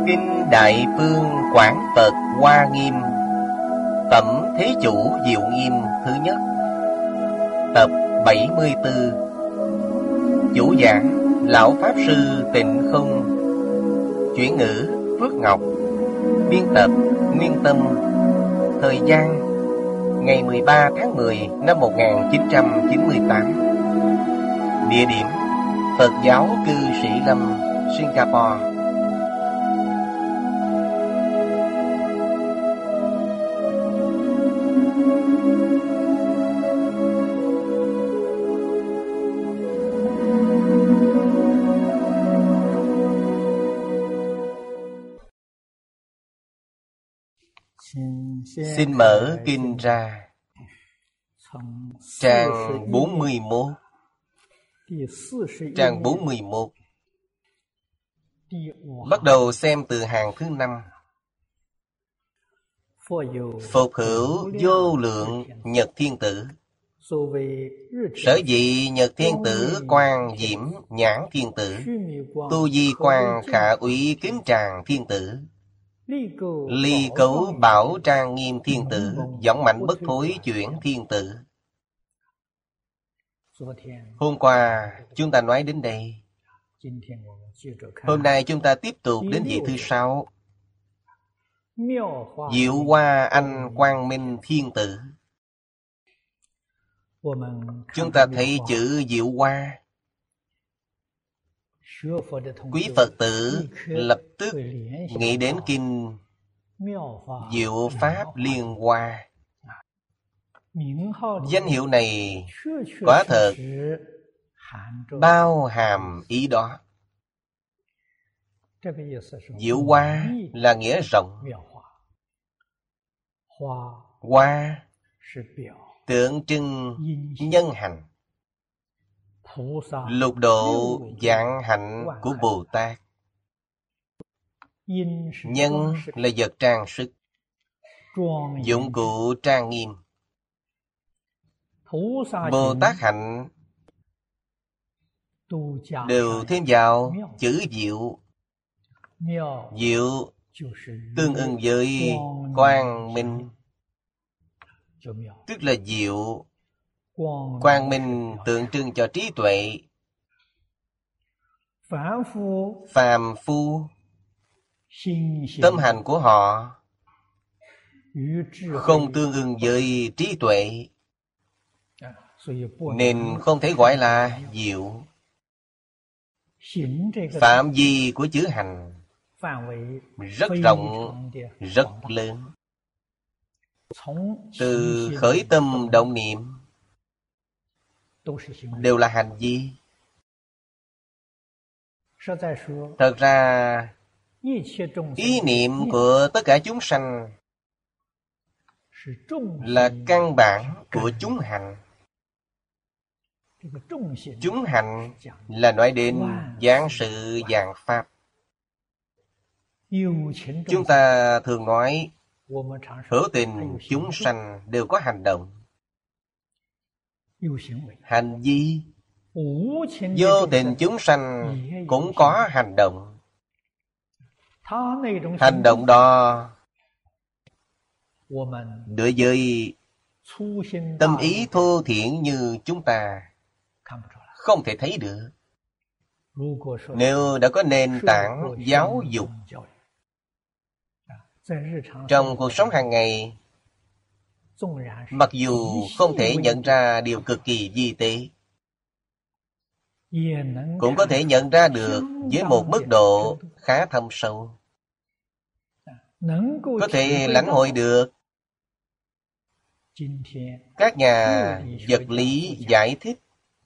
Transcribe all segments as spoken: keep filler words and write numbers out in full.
Kinh Đại Phương Quảng Tật Hoa Nghiêm, Tẩm Thế Chủ Diệu Nghiêm thứ nhất, tập bảy mươi tư. Chủ giảng Lão Pháp Sư Tịnh Không. Chuyển ngữ Phước Ngọc. Biên tập Nguyên Tâm. Thời gian ngày mười ba tháng mười năm một nghìn chín trăm chín mươi tám. Địa điểm Phật giáo Cư Sĩ Lâm, Singapore. Xin mở kinh ra. Trang bốn mươi mốt. Trang bốn mươi mốt. Bắt đầu xem từ hàng thứ năm. Phục hữu vô lượng Nhật Thiên Tử. Sở dĩ Nhật Thiên Tử Quang Diễm Nhãn Thiên Tử, Tu Di Quang Khả Úy Kính Tràng Thiên Tử, Ly Cấu Bảo Trang Nghiêm Thiên Tử, Giọng Mạnh Bất Thối Chuyển Thiên Tử. Hôm qua chúng ta nói đến đây. Hôm nay chúng ta tiếp tục đến vị thứ sáu, Diệu Hoa Anh Quang Minh Thiên Tử. Chúng ta thấy chữ Diệu Hoa, quý Phật tử lập tức nghĩ đến kinh Diệu Pháp Liên Hoa. Danh hiệu này quả thật bao hàm ý đó. Diệu Hoa là nghĩa rộng. Hoa tượng trưng nhân hành, lục độ dạng hạnh của Bồ Tát. Nhân là vật trang sức, dụng cụ trang nghiêm. Bồ Tát hạnh đều thêm vào chữ diệu. Diệu tương ưng với quang minh, tức là diệu. Quang minh tượng trưng cho trí tuệ. Phàm phu tâm hành của họ không tương ưng với trí tuệ, nên không thể gọi là diệu. Phạm vi của chữ hành rất rộng, rất lớn. Từ khởi tâm động niệm đều là hành vi. Thật ra ý niệm của tất cả chúng sanh là căn bản của chúng hành. Chúng hành là nói đến giảng sự giảng pháp. Chúng ta thường nói hữu tình chúng sanh đều có hành động. Hành vi vô tình chúng sanh cũng có hành động. Hành động đó đối với tâm ý thô thiển như chúng ta không thể thấy được. Nếu đã có nền tảng giáo dục, trong cuộc sống hàng ngày, mặc dù không thể nhận ra điều cực kỳ vi tế, cũng có thể nhận ra được với một mức độ khá thâm sâu. Có thể lãnh hội được. Các nhà vật lý giải thích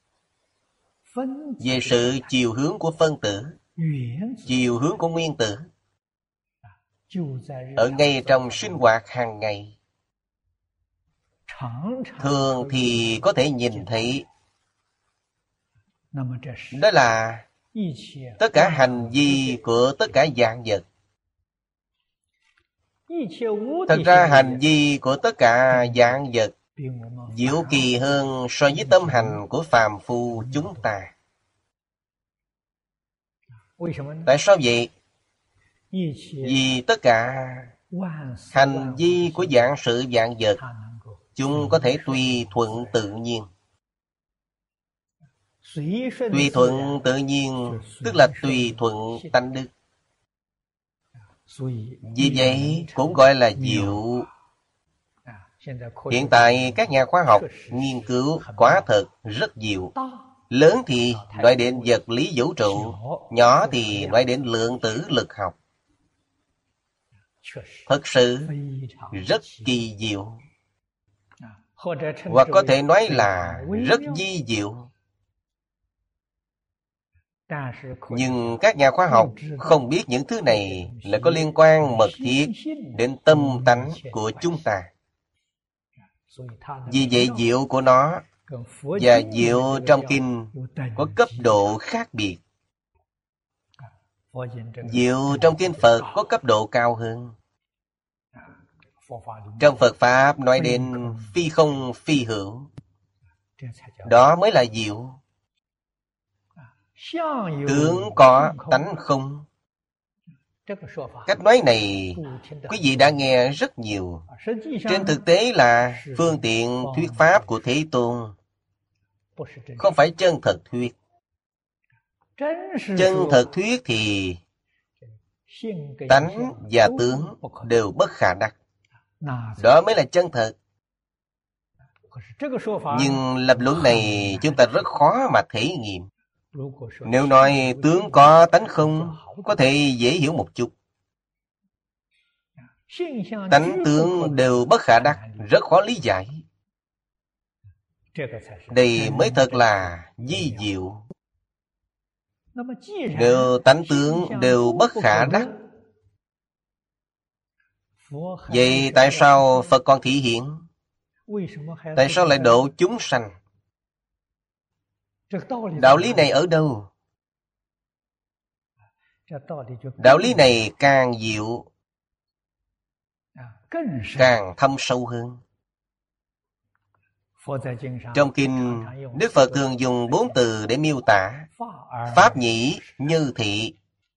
về sự chiều hướng của phân tử, chiều hướng của nguyên tử, ở ngay trong sinh hoạt hàng ngày. Thường thì có thể nhìn thấy. Đó là tất cả hành vi của tất cả dạng vật. Thật ra hành vi của tất cả dạng vật diệu kỳ hơn so với tâm hành của phàm phu chúng ta. Tại sao vậy? Vì tất cả hành vi của vạn sự vạn vật, chúng có thể tùy thuận tự nhiên. Tùy thuận tự nhiên tức là tùy thuận tánh đức. Vì vậy cũng gọi là diệu. Hiện tại các nhà khoa học nghiên cứu quả thật rất diệu. Lớn thì nói đến vật lý vũ trụ, nhỏ thì nói đến lượng tử lực học. Thật sự rất kỳ diệu, hoặc có thể nói là rất vi diệu. Nhưng các nhà khoa học không biết những thứ này là có liên quan mật thiết đến tâm tánh của chúng ta. Vì vậy diệu của nó và diệu trong kinh có cấp độ khác biệt. Diệu trong kinh Phật có cấp độ cao hơn. Trong Phật Pháp nói đến phi không phi hữu, đó mới là diệu. Tướng có tánh không. Cách nói này quý vị đã nghe rất nhiều. Trên thực tế là phương tiện thuyết pháp của Thế Tôn, không phải chân thật thuyết. Chân thật thuyết thì tánh và tướng đều bất khả đắc. Đó mới là chân thật. Nhưng lập luận này chúng ta rất khó mà thể nghiệm. Nếu nói tướng có tánh không, có thể dễ hiểu một chút. Tánh tướng đều bất khả đắc, rất khó lý giải. Đây mới thật là vi diệu. Nếu tánh tướng đều bất khả đắc, vậy tại sao Phật còn thị hiện? Tại sao lại độ chúng sanh? Đạo lý này ở đâu? Đạo lý này càng diệu, càng thâm sâu hơn. Trong kinh, Đức Phật thường dùng bốn từ để miêu tả: pháp nhĩ như thị.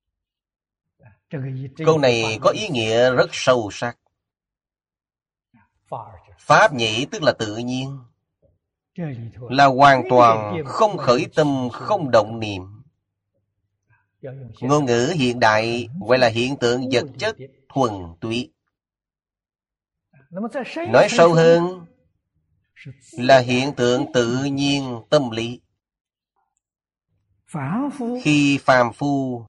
Câu này có ý nghĩa rất sâu sắc. Pháp nhĩ tức là tự nhiên, là hoàn toàn không khởi tâm, không động niệm. Ngôn ngữ hiện đại gọi là hiện tượng vật chất thuần túy. Nói sâu hơn là hiện tượng tự nhiên tâm lý. Khi phàm phu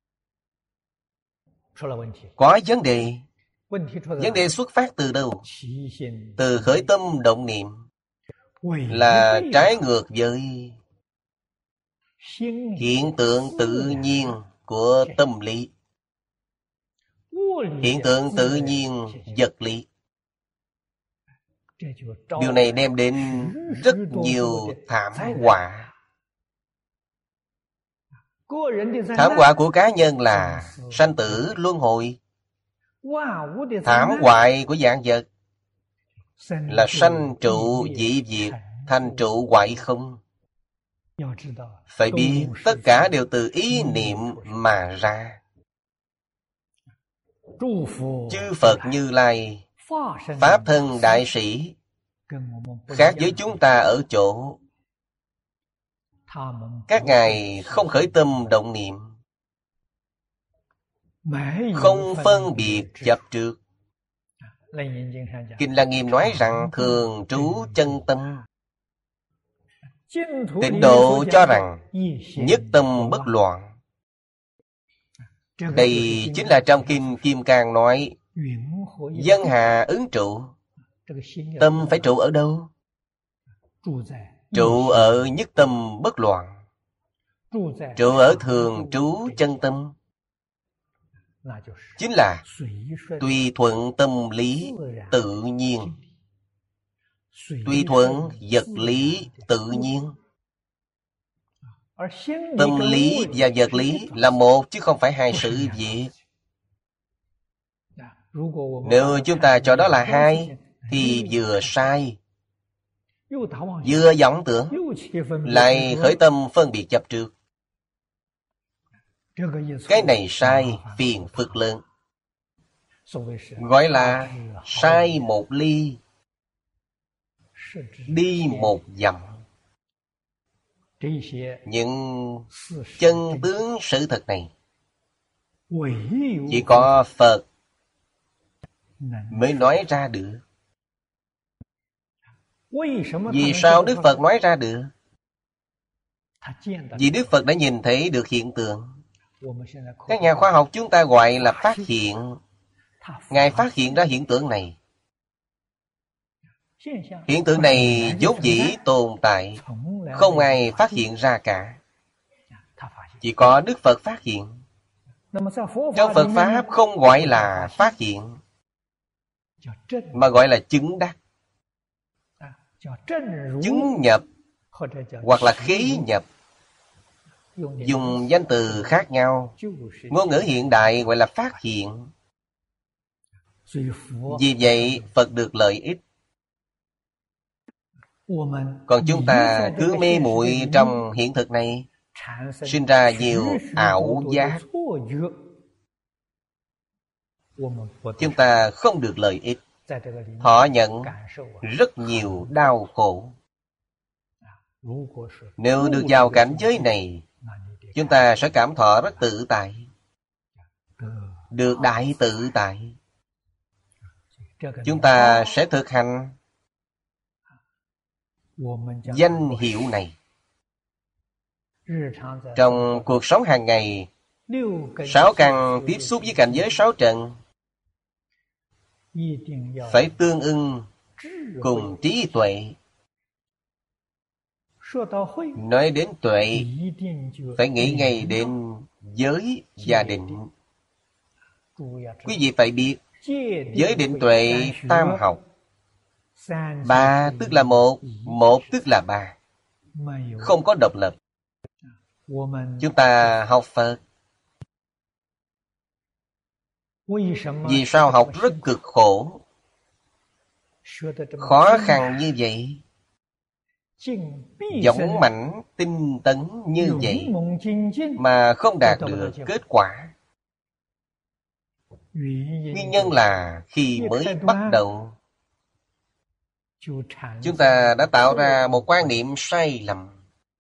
có vấn đề, vấn đề xuất phát từ đâu? Từ khởi tâm động niệm, là trái ngược với hiện tượng tự nhiên của tâm lý, hiện tượng tự nhiên vật lý. Điều này đem đến rất nhiều thảm họa. Thảm họa của cá nhân là sanh tử luân hồi. Thảm họa của vạn vật là sanh trụ dị diệt, thành trụ hoại không. Phải biết tất cả đều từ ý niệm mà ra. Chư Phật Như Lai, Pháp thân đại sĩ khác với chúng ta ở chỗ các ngài không khởi tâm động niệm, không phân biệt chấp trước. Kinh Lăng Nghiêm nói rằng thường trú chân tâm. Tịnh Độ cho rằng nhất tâm bất loạn. Đây chính là trong Kinh Kim Cang nói dân hà ứng trụ. Tâm phải trụ ở đâu? Trụ ở nhất tâm bất loạn, trụ ở thường trú chân tâm, chính là tùy thuận tâm lý tự nhiên, tùy thuận vật lý tự nhiên. Tâm lý và vật lý là một chứ không phải hai sự việc. Nếu chúng ta cho đó là hai thì vừa sai, vừa vọng tưởng, lại khởi tâm phân biệt chấp trước. Cái này sai, phiền phức lớn. gọi là sai một ly, đi một dặm. Những chân tướng sự thật này chỉ có Phật mới nói ra được. Vì sao Đức Phật nói ra được? Vì Đức Phật đã nhìn thấy được hiện tượng. Các nhà khoa học chúng ta gọi là phát hiện. Ngài phát hiện ra hiện tượng này. Hiện tượng này vốn dĩ tồn tại, không ai phát hiện ra cả. Chỉ có Đức Phật phát hiện. Trong Phật Pháp không gọi là phát hiện, mà gọi là chứng đắc, chứng nhập, hoặc là khí nhập. Dùng danh từ khác nhau. Ngôn ngữ hiện đại gọi là phát hiện. Vì vậy Phật được lợi ích. Còn chúng ta cứ mê muội trong hiện thực này, sinh ra nhiều ảo giác. Chúng ta không được lợi ích, thọ nhận rất nhiều đau khổ. Nếu được vào cảnh giới này, chúng ta sẽ cảm thọ rất tự tại, được đại tự tại. Chúng ta sẽ thực hành danh hiệu này. Trong cuộc sống hàng ngày, sáu căn tiếp xúc với cảnh giới sáu trần phải tương ưng cùng trí tuệ. Nói đến tuệ, phải nghĩ ngay đến giới và định. Quý vị phải biết, giới định tuệ tam học. Ba tức là một, một tức là ba, không có độc lập. Chúng ta học Phật, vì sao học rất cực khổ, khó khăn như vậy, dũng mãnh tinh tấn như vậy, mà không đạt được kết quả? Nguyên nhân là khi mới bắt đầu, chúng ta đã tạo ra một quan niệm sai lầm,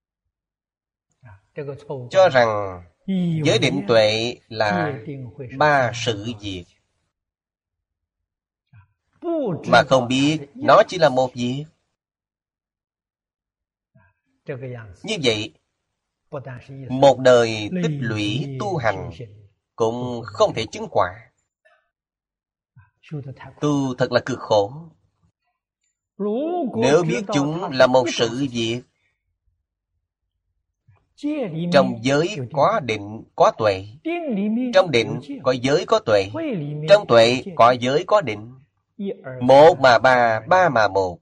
cho rằng giới định tuệ là ba sự việc, mà không biết nó chỉ là một việc. Như vậy, một đời tích lũy tu hành cũng không thể chứng quả. Tu thật là cực khổ. Nếu biết chúng là một sự việc, trong giới có định, có tuệ. Trong định có giới có tuệ. Trong tuệ có giới có định. Một mà ba, ba mà một,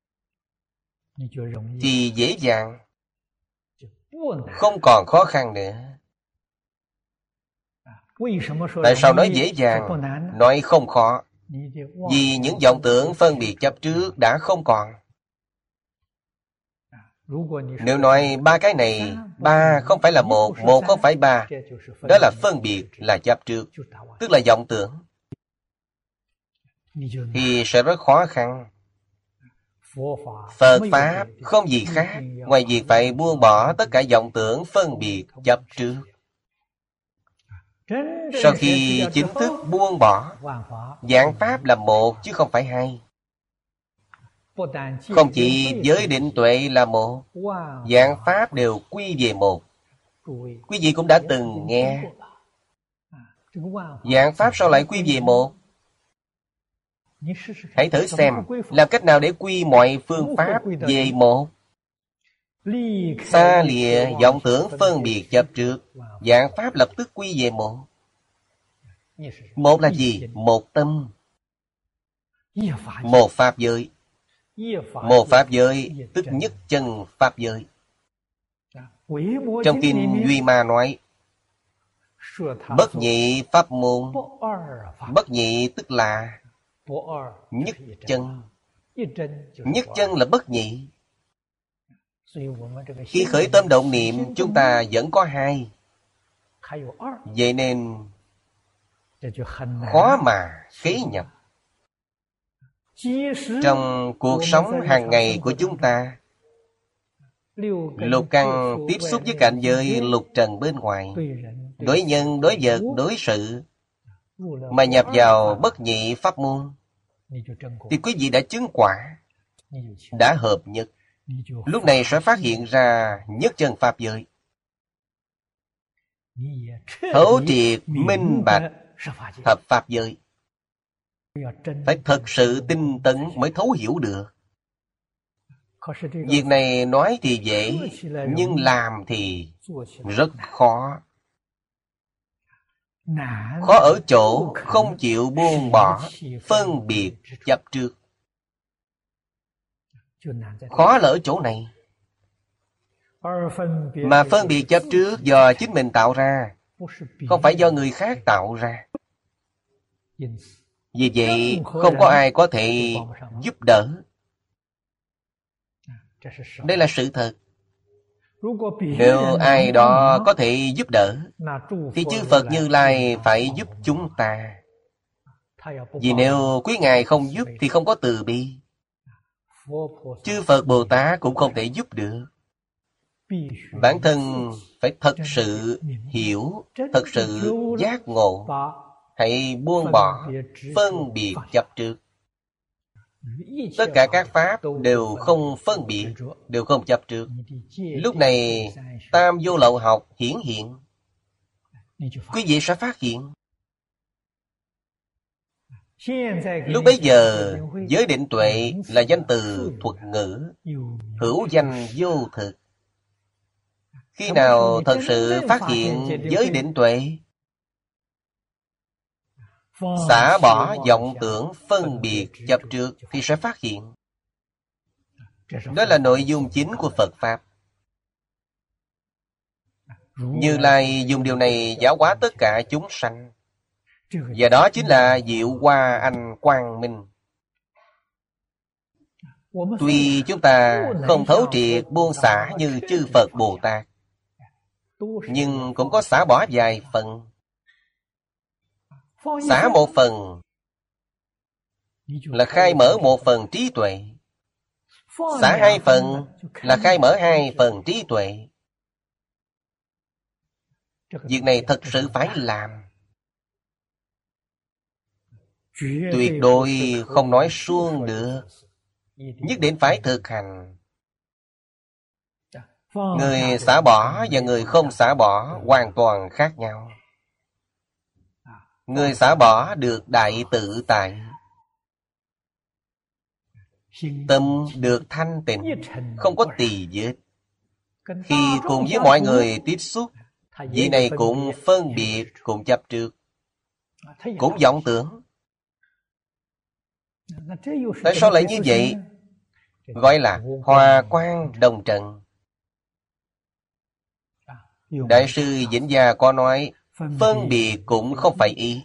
thì dễ dàng, không còn khó khăn nữa. Tại sao nói dễ dàng, nói không khó? Vì những vọng tưởng phân biệt chấp trước đã không còn. Nếu nói ba cái này, ba không phải là một, một không phải ba, đó là phân biệt, là chấp trước, tức là vọng tưởng, thì sẽ rất khó khăn. Phật Pháp không gì khác ngoài việc phải buông bỏ tất cả vọng tưởng phân biệt chấp trước. Sau khi chính thức buông bỏ, vạn pháp là một chứ không phải hai. Không chỉ giới định tuệ là một, vạn pháp đều quy về một. Quý vị cũng đã từng nghe, vạn pháp sao lại quy về một? Hãy thử xem, làm cách nào để quy mọi phương pháp về một? Xa lìa vọng tưởng phân biệt chấp trước, vạn pháp lập tức quy về một. Một là gì? Một tâm, một pháp giới. Một pháp giới tức nhất chân pháp giới. Trong kinh Duy Ma nói, bất nhị pháp môn. Bất nhị tức là nhất chân. Nhất chân là bất nhị. Khi khởi tâm động niệm, chúng ta vẫn có hai. Vậy nên khó mà kế nhập. Trong cuộc sống hàng ngày của chúng ta, lục căn tiếp xúc với cảnh giới lục trần bên ngoài, đối nhân, đối vật, đối sự, mà nhập vào bất nhị pháp môn, thì quý vị đã chứng quả, đã hợp nhất. Lúc này sẽ phát hiện ra nhất chân pháp giới, thấu triệt minh bạch thập pháp giới. Phải thật sự tinh tấn mới thấu hiểu được. Việc này nói thì dễ, nhưng làm thì rất khó. Khó ở chỗ không chịu buông bỏ phân biệt chấp trước. Khó là ở chỗ này. Mà phân biệt chấp trước do chính mình tạo ra, không phải do người khác tạo ra. Vì vậy không có ai có thể giúp đỡ. Đây là sự thật. Nếu ai đó có thể giúp đỡ, thì chư Phật Như Lai phải giúp chúng ta. Vì nếu quý Ngài không giúp thì không có từ bi. Chư Phật Bồ Tát cũng không thể giúp được. Bản thân phải thật sự hiểu, thật sự giác ngộ. Hãy buông bỏ phân biệt chấp trước. Tất cả các pháp đều không phân biệt, đều không chấp trước. Lúc này tam vô lậu học hiển hiện, quý vị sẽ phát hiện. Lúc bấy giờ, giới định tuệ là danh từ thuật ngữ, hữu danh vô thực. Khi nào thật sự phát hiện giới định tuệ, xả bỏ vọng tưởng phân biệt chấp trước, thì sẽ phát hiện. Đó là nội dung chính của Phật Pháp. Như Lai dùng điều này giáo hóa tất cả chúng sanh. Và đó chính là diệu hoa anh quang minh. Tuy chúng ta không thấu triệt buông xả như chư Phật Bồ Tát, nhưng cũng có xả bỏ vài phần. Xả một phần là khai mở một phần trí tuệ. Xả hai phần là khai mở hai phần trí tuệ. Việc này thật sự phải làm. Tuyệt đối không nói suông được. Nhất định phải thực hành. Người xả bỏ và người không xả bỏ hoàn toàn khác nhau. Người xả bỏ được đại tự tại, tâm được thanh tịnh, không có tỳ vết. Khi cùng với mọi người tiếp xúc, vị này cũng phân biệt, cũng chấp trước, cũng vọng tưởng. Tại sao lại như vậy? Gọi là hòa quang đồng trần. Đại sư Vĩnh Gia có nói, phân biệt cũng không phải ý,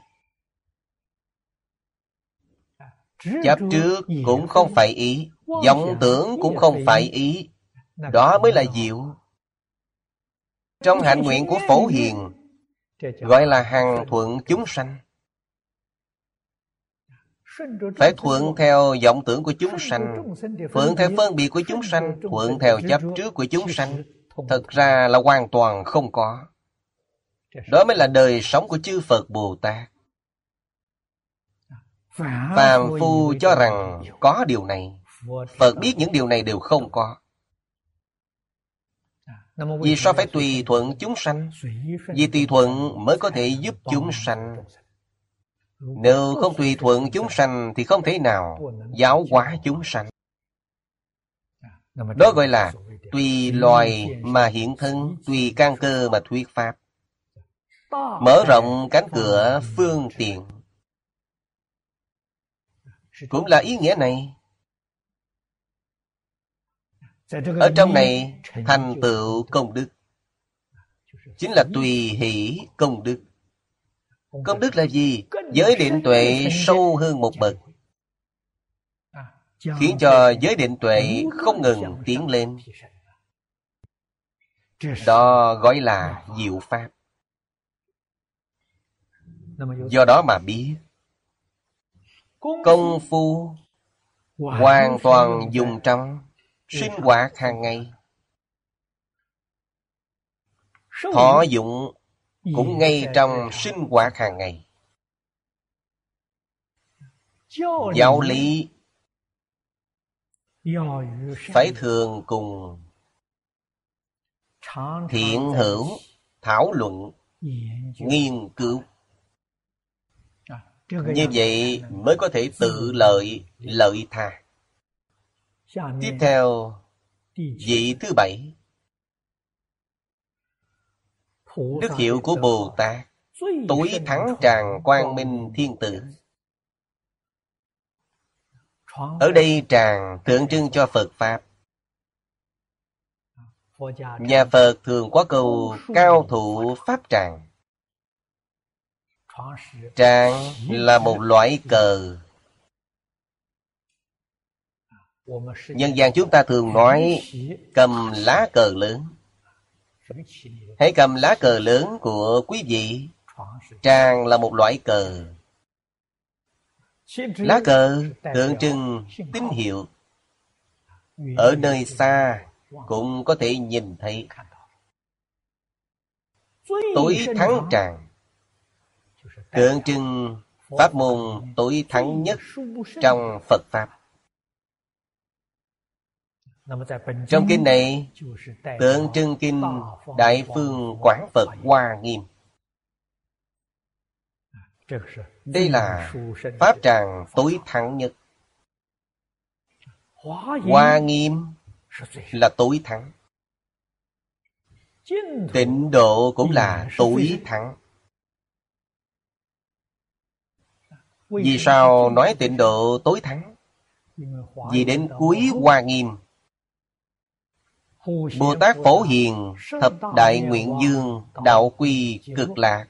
chấp trước cũng không phải ý, vọng tưởng cũng không phải ý. Đó mới là diệu. Trong hạnh nguyện của Phổ Hiền, gọi là hằng thuận chúng sanh. Phải thuận theo vọng tưởng của chúng sanh, thuận theo phân biệt của chúng sanh, thuận theo chấp trước của chúng sanh. Thật ra là hoàn toàn không có. Đó mới là đời sống của chư Phật Bồ Tát. Phàm phu cho rằng có điều này, Phật biết những điều này đều không có. Vì sao phải tùy thuận chúng sanh? Vì tùy thuận mới có thể giúp chúng sanh. Nếu không tùy thuận chúng sanh thì không thể nào giáo hóa chúng sanh. Đó gọi là tùy loài mà hiện thân, tùy căn cơ mà thuyết pháp. Mở rộng cánh cửa phương tiện, cũng là ý nghĩa này. Ở trong này thành tựu công đức, chính là tùy hỷ công đức. Công đức là gì? Giới định tuệ sâu hơn một bậc, khiến cho giới định tuệ không ngừng tiến lên. Đó gọi là diệu pháp. Do đó mà biết công phu hoàn toàn dùng trong sinh hoạt hàng ngày. Thọ dụng cũng ngay trong sinh hoạt hàng ngày. Giáo lý phải thường cùng thiện hữu thảo luận, nghiên cứu. Như vậy mới có thể tự lợi, lợi tha. Tiếp theo, vị thứ bảy, đức hiệu của Bồ Tát tối thắng tràng quang minh thiên tử. Ở đây tràng tượng trưng cho Phật Pháp. Nhà Phật thường có câu cao thủ Pháp tràng. Tràng là một loại cờ. Nhân gian chúng ta thường nói cầm lá cờ lớn. Hãy cầm lá cờ lớn của quý vị. Tràng là một loại cờ. Lá cờ tượng trưng tín hiệu. Ở nơi xa cũng có thể nhìn thấy. Tối thắng tràng tượng trưng pháp môn tối thắng nhất trong Phật Pháp. Trong kinh này tượng trưng kinh Đại Phương Quảng Phật Hoa Nghiêm. Đây là pháp tràng tối thắng nhất. Hoa Nghiêm là tối thắng. Tịnh độ cũng là tối thắng. Vì sao nói tịnh độ tối thắng? Vì đến cuối Hoa Nghiêm, Bồ Tát Phổ Hiền thập đại nguyện dương đạo quy cực lạc.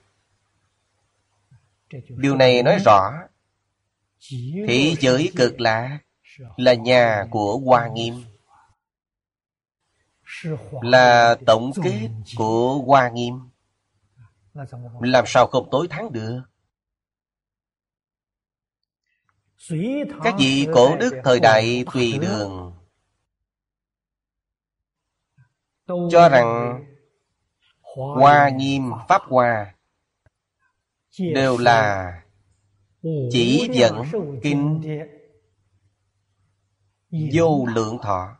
Điều này nói rõ thế giới cực lạc là nhà của Hoa Nghiêm, là tổng kết của Hoa Nghiêm. Làm sao không tối thắng được? Các vị cổ đức thời đại Tùy Đường cho rằng Hoa Nghiêm Pháp Hoa đều là chỉ dẫn kinh Vô Lượng Thọ.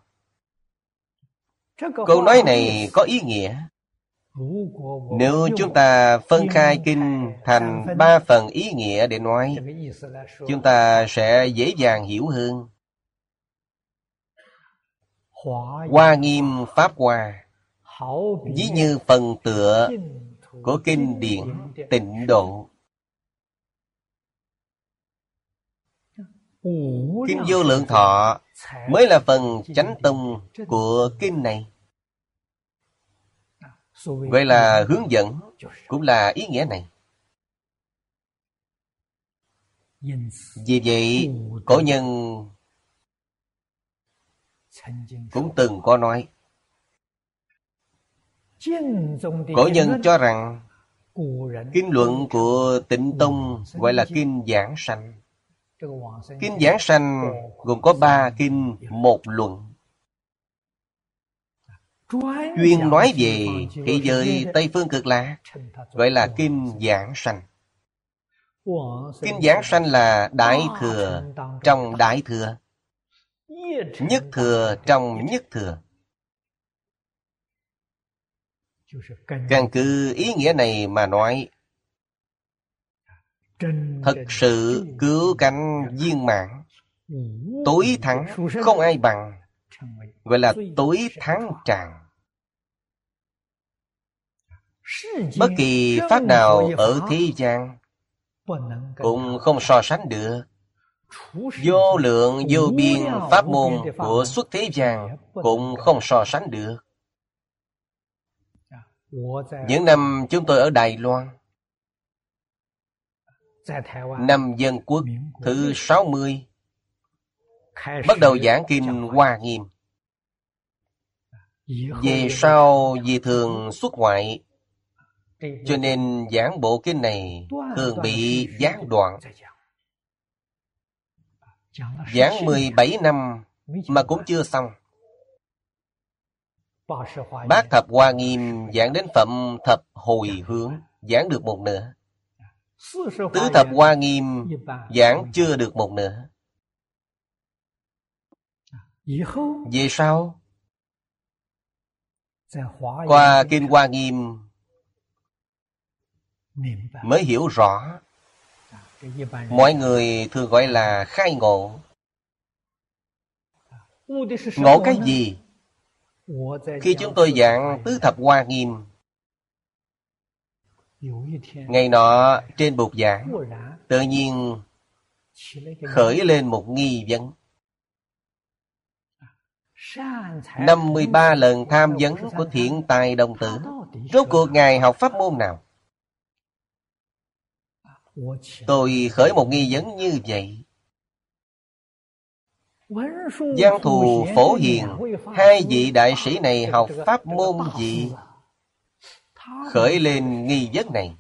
Câu nói này có ý nghĩa. Nếu chúng ta phân khai kinh thành ba phần ý nghĩa để nói, chúng ta sẽ dễ dàng hiểu hơn. Hoa Nghiêm Pháp Hoa ví như phần tựa của kinh điển Tịnh Độ. Kinh Vô Lượng Thọ mới là phần chánh tông của kinh này. Vậy là hướng dẫn cũng là ý nghĩa này. Vì vậy, cổ nhân cũng từng có nói, cổ nhân cho rằng kinh luận của Tịnh Tông gọi là kinh Giảng Sanh. Kinh Giảng Sanh gồm có ba kinh một luận, chuyên nói về thế giới Tây Phương Cực Lạc, gọi là kinh Giảng Sanh. Kinh Giảng Sanh là Đại Thừa trong Đại Thừa, Nhất Thừa trong Nhất Thừa. Căn cứ ý nghĩa này mà nói, thật sự cứu cánh viên mãn, tối thắng không ai bằng, gọi là tối thắng tràng. Bất kỳ pháp nào ở thế gian cũng không so sánh được. Vô lượng vô biên pháp môn của xuất thế gian cũng không so sánh được. Những năm chúng tôi ở Đài Loan, năm Dân Quốc thứ sáu mươi, bắt đầu giảng kinh Hoa Nghiêm. Về sau vì thường xuất ngoại, Cho nên giảng bộ kinh này thường bị gián đoạn. Giảng mười bảy năm mà cũng chưa xong. Bát Thập Hoa Nghiêm giảng đến phẩm Thập Hồi Hướng, giảng được một nửa. Tứ Thập Hoa Nghiêm giảng chưa được một nửa. Về sau, qua Kinh Hoa Nghiêm mới hiểu rõ. Mọi người thường gọi là khai ngộ. Ngộ cái gì? Khi chúng tôi giảng Tứ Thập Hoa Nghiêm, ngày nọ trên bục giảng, tự nhiên khởi lên một nghi vấn. năm mươi ba lần tham vấn của Thiện Tài Đồng Tử, rốt cuộc Ngài học pháp môn nào? Tôi khởi một nghi vấn như vậy. Văn Thù, Phổ Hiền, hai vị đại sĩ này học pháp môn gì? Khởi lên nghi vấn này.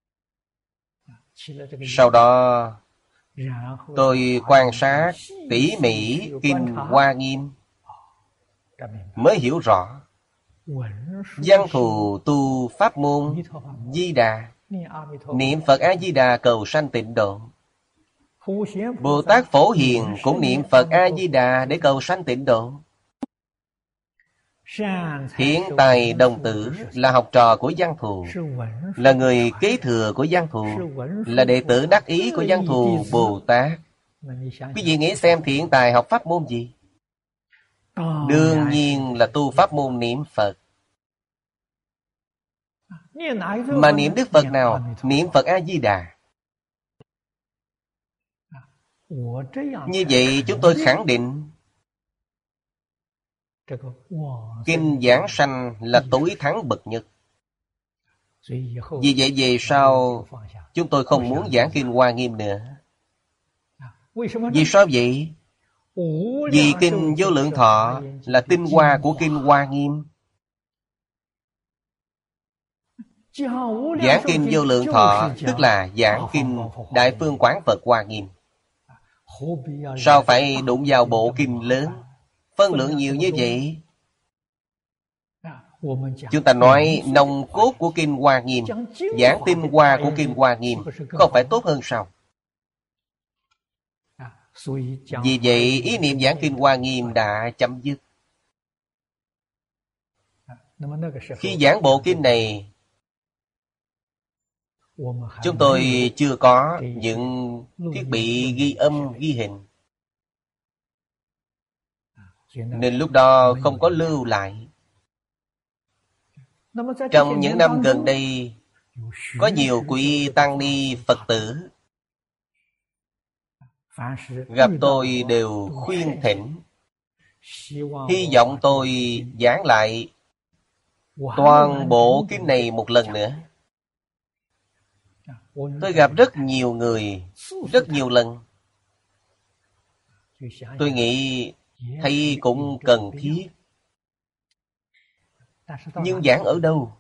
Sau đó tôi quan sát tỉ mỉ Kinh Hoa Nghiêm, mới hiểu rõ. Văn Thù tu pháp môn Di Đà, niệm Phật A-di-đà cầu sanh tịnh độ. Bồ Tát Phổ Hiền cũng niệm Phật A-di-đà để cầu sanh tịnh độ. Thiện Tài Đồng Tử là học trò của Văn Thù, là người kế thừa của Văn Thù, là đệ tử đắc ý của Văn Thù Bồ Tát. Quý vị nghĩ xem Thiện Tài học pháp môn gì? Đương nhiên là tu pháp môn niệm Phật. Mà niệm Đức Phật nào? Niệm Phật A-di-đà. Như vậy chúng tôi khẳng định Kinh Giảng Sanh là tối thắng bậc nhất. Vì vậy về sau chúng tôi không muốn giảng Kinh Hoa Nghiêm nữa. Vì sao vậy? Vì Kinh Vô Lượng Thọ là tinh hoa của Kinh Hoa Nghiêm. Giảng Kinh Vô Lượng Thọ tức là giảng Kinh Đại Phương Quán Phật Hoa Nghiêm. Sao phải đụng vào bộ kinh lớn, phân lượng nhiều như vậy? Chúng ta nói nòng cốt của Kinh Hoa Nghiêm, giảng tinh hoa của Kinh Hoa Nghiêm, không phải tốt hơn sao? Vì vậy ý niệm giảng Kinh Hoa Nghiêm đã chấm dứt. Khi giảng bộ kinh này, chúng tôi chưa có những thiết bị ghi âm, ghi hình, nên lúc đó không có lưu lại. Trong những năm gần đây, có nhiều quý tăng ni Phật tử gặp tôi đều khuyên thỉnh, hy vọng tôi giảng lại toàn bộ kinh này một lần nữa. Tôi gặp rất nhiều người, rất nhiều lần. Tôi nghĩ thầy cũng cần thiết. Nhưng giảng ở đâu?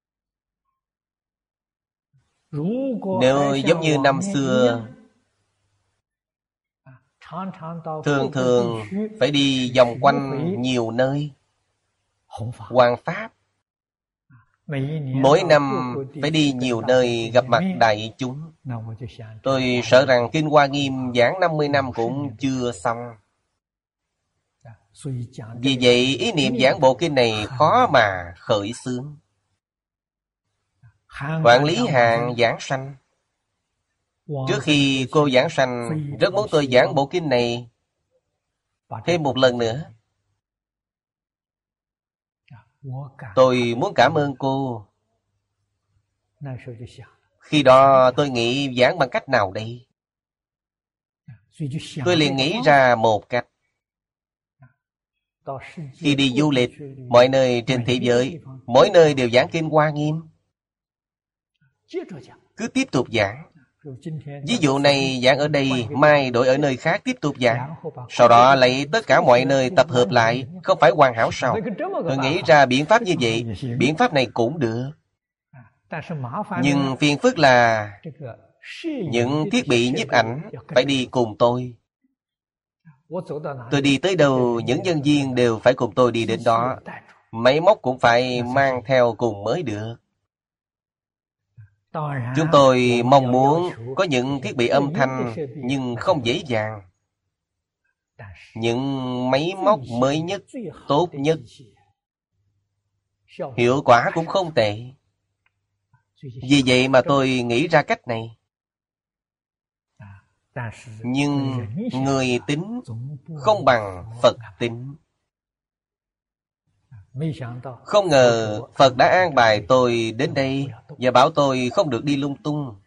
Nếu giống như năm xưa, thường thường phải đi vòng quanh nhiều nơi hoằng pháp. Mỗi năm phải đi nhiều nơi gặp mặt đại chúng. Tôi sợ rằng Kinh Hoa Nghiêm giảng năm mươi năm cũng chưa xong. Vì vậy ý niệm giảng bộ kinh này khó mà khởi xướng. Quản lý Hàn giảng sanh, trước khi cô giảng sanh rất muốn tôi giảng bộ kinh này thêm một lần nữa. Tôi muốn cảm ơn cô. Khi đó tôi nghĩ giảng bằng cách nào đây? Tôi liền nghĩ ra một cách. Khi đi du lịch, mọi nơi trên thế giới, mỗi nơi đều giảng Kinh Hoa Nghiêm. Cứ tiếp tục giảng. Ví dụ này giảng ở đây, mai đổi ở nơi khác tiếp tục giảng. Sau đó lấy tất cả mọi nơi tập hợp lại, không phải hoàn hảo sao? Tôi nghĩ ra biện pháp như vậy, biện pháp này cũng được. Nhưng phiền phức là những thiết bị nhiếp ảnh phải đi cùng tôi. Tôi đi tới đâu, những nhân viên đều phải cùng tôi đi đến đó. Máy móc cũng phải mang theo cùng mới được. Chúng tôi mong muốn có những thiết bị âm thanh, nhưng không dễ dàng. Những máy móc mới nhất, tốt nhất, hiệu quả cũng không tệ. Vì vậy mà tôi nghĩ ra cách này. Nhưng người tính không bằng Phật tính. Không ngờ Phật đã an bài tôi đến đây và bảo tôi không được đi lung tung.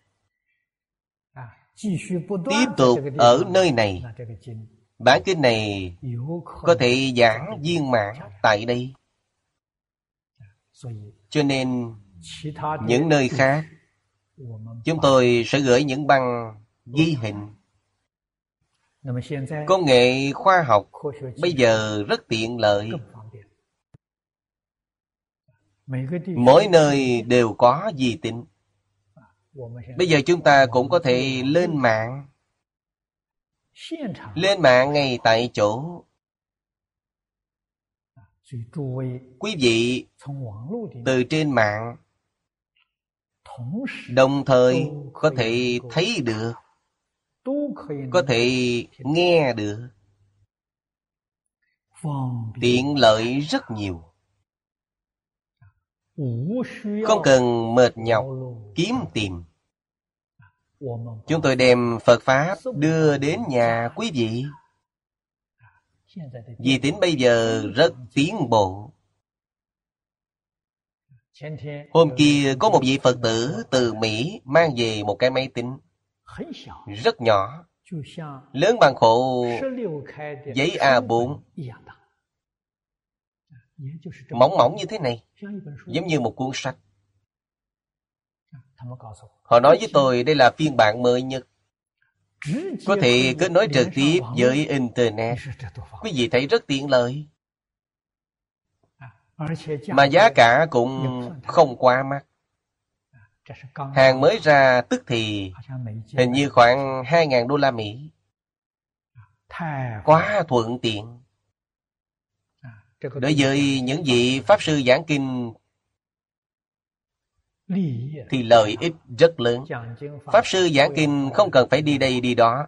Tiếp tục ở nơi này. Bản kinh này có thể giảng viên mãn tại đây. Cho nên những nơi khác chúng tôi sẽ gửi những băng ghi hình. Công nghệ khoa học bây giờ rất tiện lợi. Mỗi nơi đều có di tính. Bây giờ chúng ta cũng có thể lên mạng. Lên mạng ngay tại chỗ. Quý vị từ trên mạng đồng thời có thể thấy được, có thể nghe được. Tiện lợi rất nhiều. Không cần mệt nhọc kiếm tìm. Chúng tôi đem Phật Pháp đưa đến nhà quý vị. Vi tính bây giờ rất tiến bộ. Hôm kia có một vị Phật tử từ Mỹ mang về một cái máy tính rất nhỏ, lớn bằng khổ giấy A bốn, mỏng mỏng như thế này, giống như một cuốn sách. Họ nói với tôi đây là phiên bản mới nhất, có thể kết nối trực tiếp với Internet. Quý vị thấy rất tiện lợi. Mà giá cả cũng không quá mắc. Hàng mới ra tức thì hình như khoảng hai nghìn đô la Mỹ. Quá thuận tiện. Đối với những vị Pháp sư giảng kinh thì lợi ích rất lớn. Pháp sư giảng kinh không cần phải đi đây đi đó.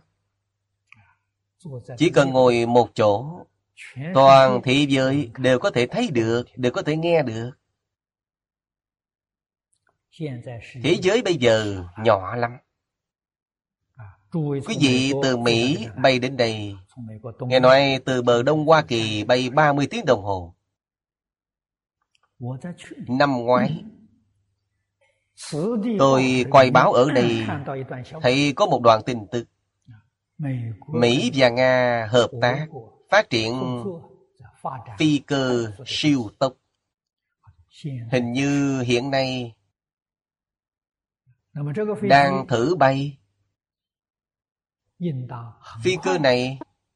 Chỉ cần ngồi một chỗ, toàn thế giới đều có thể thấy được, đều có thể nghe được. Thế giới bây giờ nhỏ lắm. Quý vị từ Mỹ bay đến đây, nghe nói từ bờ đông Hoa Kỳ bay ba mươi tiếng đồng hồ. Năm ngoái, tôi quay báo ở đây, thấy có một đoạn tin tức. Mỹ và Nga hợp tác phát triển phi cơ siêu tốc. Hình như hiện nay đang thử bay. Phi cơ này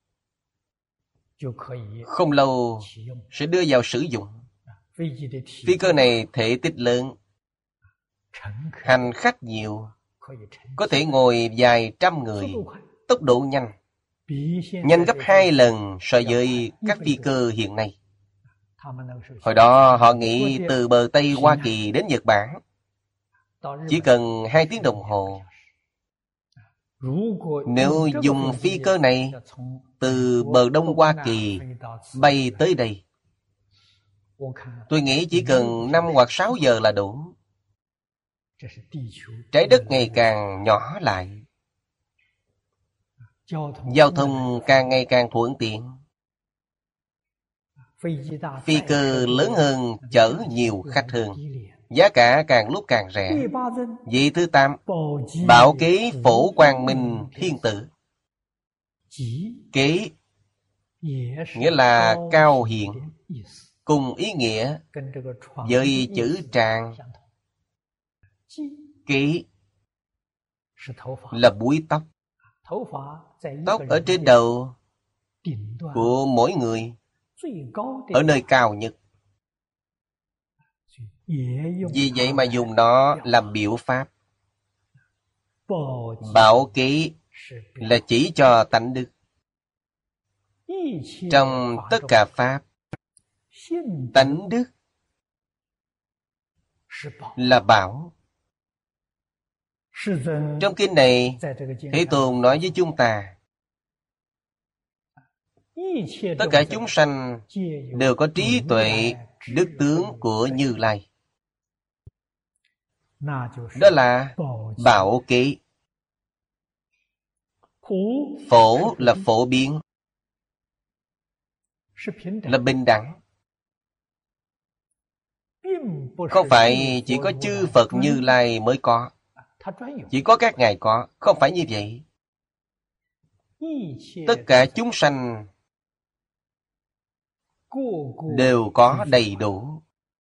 không lâu sẽ đưa vào sử dụng. Phi cơ này thể tích lớn, hành khách nhiều, có thể ngồi vài trăm người, tốc độ nhanh, nhanh gấp hai lần so với các phi cơ hiện nay. Hồi đó họ nghĩ từ bờ Tây Hoa Kỳ đến Nhật Bản chỉ cần hai tiếng đồng hồ. Nếu dùng phi cơ này từ bờ Đông Hoa Kỳ bay tới đây, tôi nghĩ chỉ cần năm hoặc sáu giờ là đủ. Trái đất ngày càng nhỏ lại, giao thông càng ngày càng thuận tiện. Phi cơ lớn hơn, chở nhiều khách hơn, giá cả càng lúc càng rẻ. Vị thứ tám, bảo kế Phổ Quang Minh Thiên Tử. Kế nghĩa là cao hiện, cùng ý nghĩa với chữ tràng. Kế là búi tóc. Tóc ở trên đầu của mỗi người, ở nơi cao nhất. Vì vậy mà dùng nó làm biểu pháp. Bảo ký là chỉ cho tánh đức. Trong tất cả pháp, tánh đức là bảo. Trong kinh này, Thế Tôn nói với chúng ta, tất cả chúng sanh đều có trí tuệ, đức tướng của Như Lai. Đó là bảo ký. Phổ là phổ biến, là bình đẳng. Không phải chỉ có chư Phật Như Lai mới có, chỉ có các ngài có. Không phải như vậy. Tất cả chúng sanh đều có đầy đủ.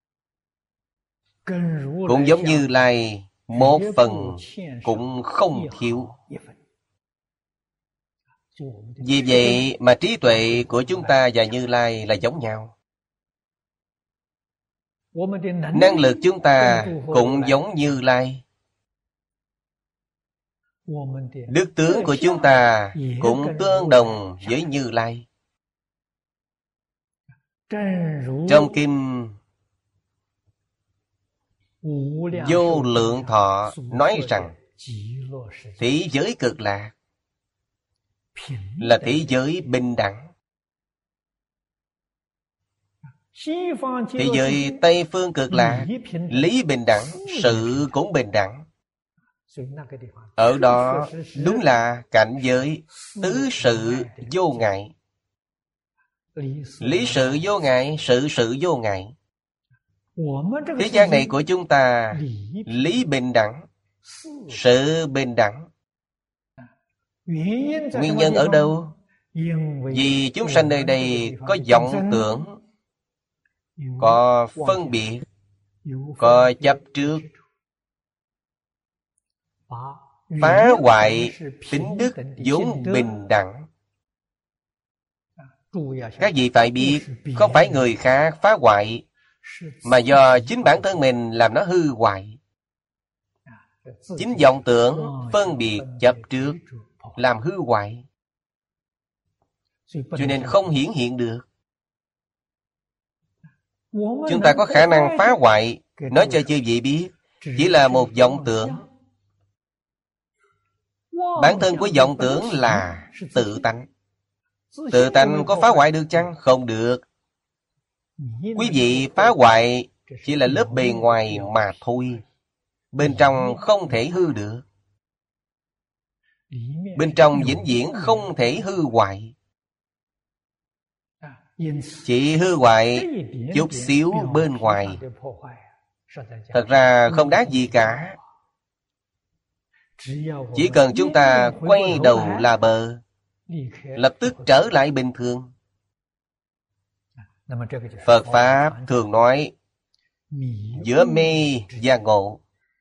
Cũng giống Như Lai, một phần cũng không thiếu. Vì vậy mà trí tuệ của chúng ta và Như Lai là giống nhau. Năng lực chúng ta cũng giống Như Lai. Đức tướng của chúng ta cũng tương đồng với Như Lai. Trong kinh Vô Lượng Thọ nói rằng thế giới cực lạc là thế giới bình đẳng. Thế giới Tây Phương cực lạc, lý bình đẳng, sự cũng bình đẳng. Ở đó đúng là cảnh giới tứ sự vô ngại. Lý sự vô ngại, sự sự vô ngại. Thế gian này của chúng ta, lý bình đẳng, sự bình đẳng. Nguyên nhân ở đâu? Vì chúng sanh nơi đây có vọng tưởng, có phân biệt, có chấp trước, phá hoại tính đức vốn bình đẳng. Các vị phải biết, không phải người khác phá hoại, mà do chính bản thân mình làm nó hư hoại. Chính vọng tưởng, phân biệt, chấp trước làm hư hoại, cho nên không hiển hiện được. Chúng ta có khả năng phá hoại, nói cho chư vị biết, chỉ là một vọng tưởng. Bản thân của vọng tưởng là tự tánh. Tự tánh có phá hoại được chăng? Không được. Quý vị phá hoại chỉ là lớp bề ngoài mà thôi. Bên trong không thể hư được. Bên trong vĩnh viễn không thể hư hoại. Chỉ hư hoại chút xíu bên ngoài, thật ra không đáng gì cả. Chỉ cần chúng ta quay đầu là bờ, lập tức trở lại bình thường. Phật Pháp thường nói giữa mê và ngộ.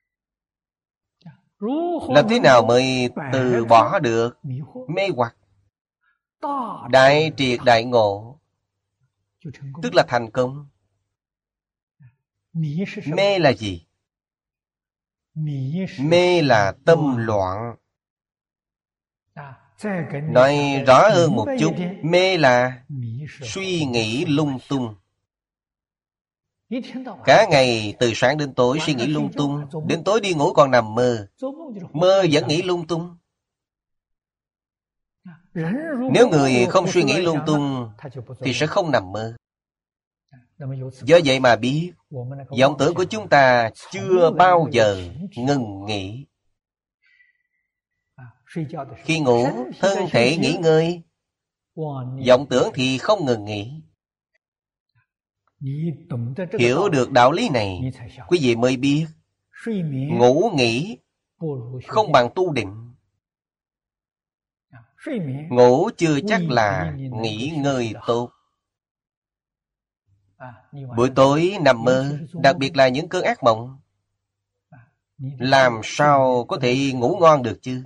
Làm thế nào mới từ bỏ được mê hoặc? Đại triệt đại ngộ, tức là thành công. Mê là gì? Mê là tâm loạn. Nói rõ hơn một chút, mê là suy nghĩ lung tung. Cả ngày từ sáng đến tối suy nghĩ lung tung, đến tối đi ngủ còn nằm mơ. Mơ vẫn nghĩ lung tung. Nếu người không suy nghĩ lung tung thì sẽ không nằm mơ. Do vậy mà biết, vọng tưởng của chúng ta chưa bao giờ ngừng nghỉ. Khi ngủ, thân thể nghỉ ngơi, vọng tưởng thì không ngừng nghỉ. Hiểu được đạo lý này, quý vị mới biết ngủ nghỉ không bằng tu định. Ngủ chưa chắc là nghỉ ngơi tốt. Buổi tối nằm mơ, đặc biệt là những cơn ác mộng, làm sao có thể ngủ ngon được chứ?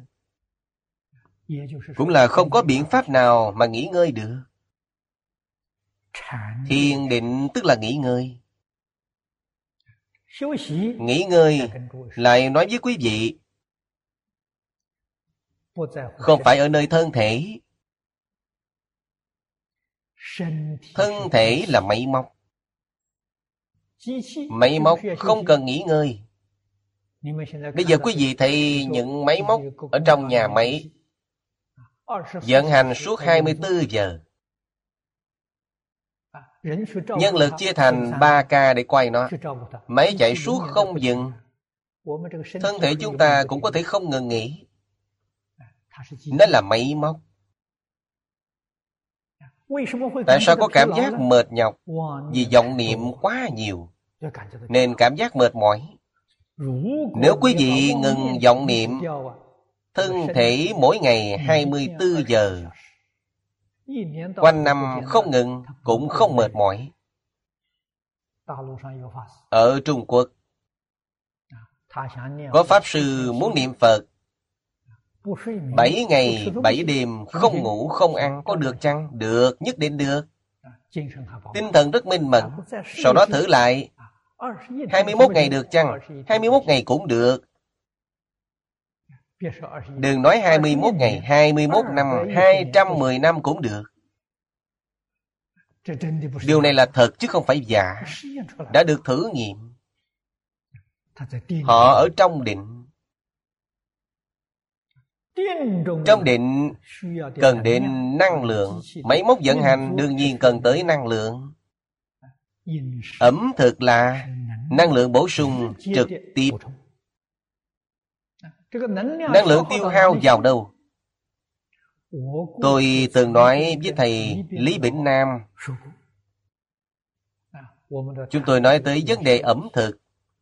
Cũng là không có biện pháp nào mà nghỉ ngơi được. Thiền định tức là nghỉ ngơi. nghỉ ngơi, lại nói với quý vị, không phải ở nơi thân thể. Thân thể là máy móc. Máy móc không cần nghỉ ngơi. Bây giờ quý vị thấy những máy móc ở trong nhà máy vận hành suốt hai mươi tư giờ. Nhân lực chia thành ba ca để quay nó. Máy chạy suốt không dừng. Thân thể chúng ta cũng có thể không ngừng nghỉ. Nó là máy móc. Tại sao có cảm giác mệt nhọc? Vì vọng niệm quá nhiều nên cảm giác mệt mỏi. Nếu quý vị ngừng vọng niệm, thân thể mỗi ngày hai mươi tư giờ, quanh năm không ngừng, cũng không mệt mỏi. Ở Trung Quốc, có Pháp Sư muốn niệm Phật bảy ngày, bảy đêm, không ngủ, không ăn, có được chăng? Được, nhất định được. Tinh thần rất minh mẫn. Sau đó thử lại, hai mươi mốt ngày được chăng? hai mươi mốt ngày cũng được. Đừng nói hai mươi mốt ngày, hai mươi mốt năm, hai trăm mười năm cũng được. Điều này là thật chứ không phải giả. Đã được thử nghiệm. Họ ở trong định. Trong định cần đến năng lượng. Máy móc vận hành đương nhiên cần tới năng lượng. Ẩm thực là năng lượng bổ sung trực tiếp. Năng lượng tiêu hao vào đâu? Tôi từng nói với thầy Lý Bỉnh Nam. Chúng tôi nói tới vấn đề ẩm thực.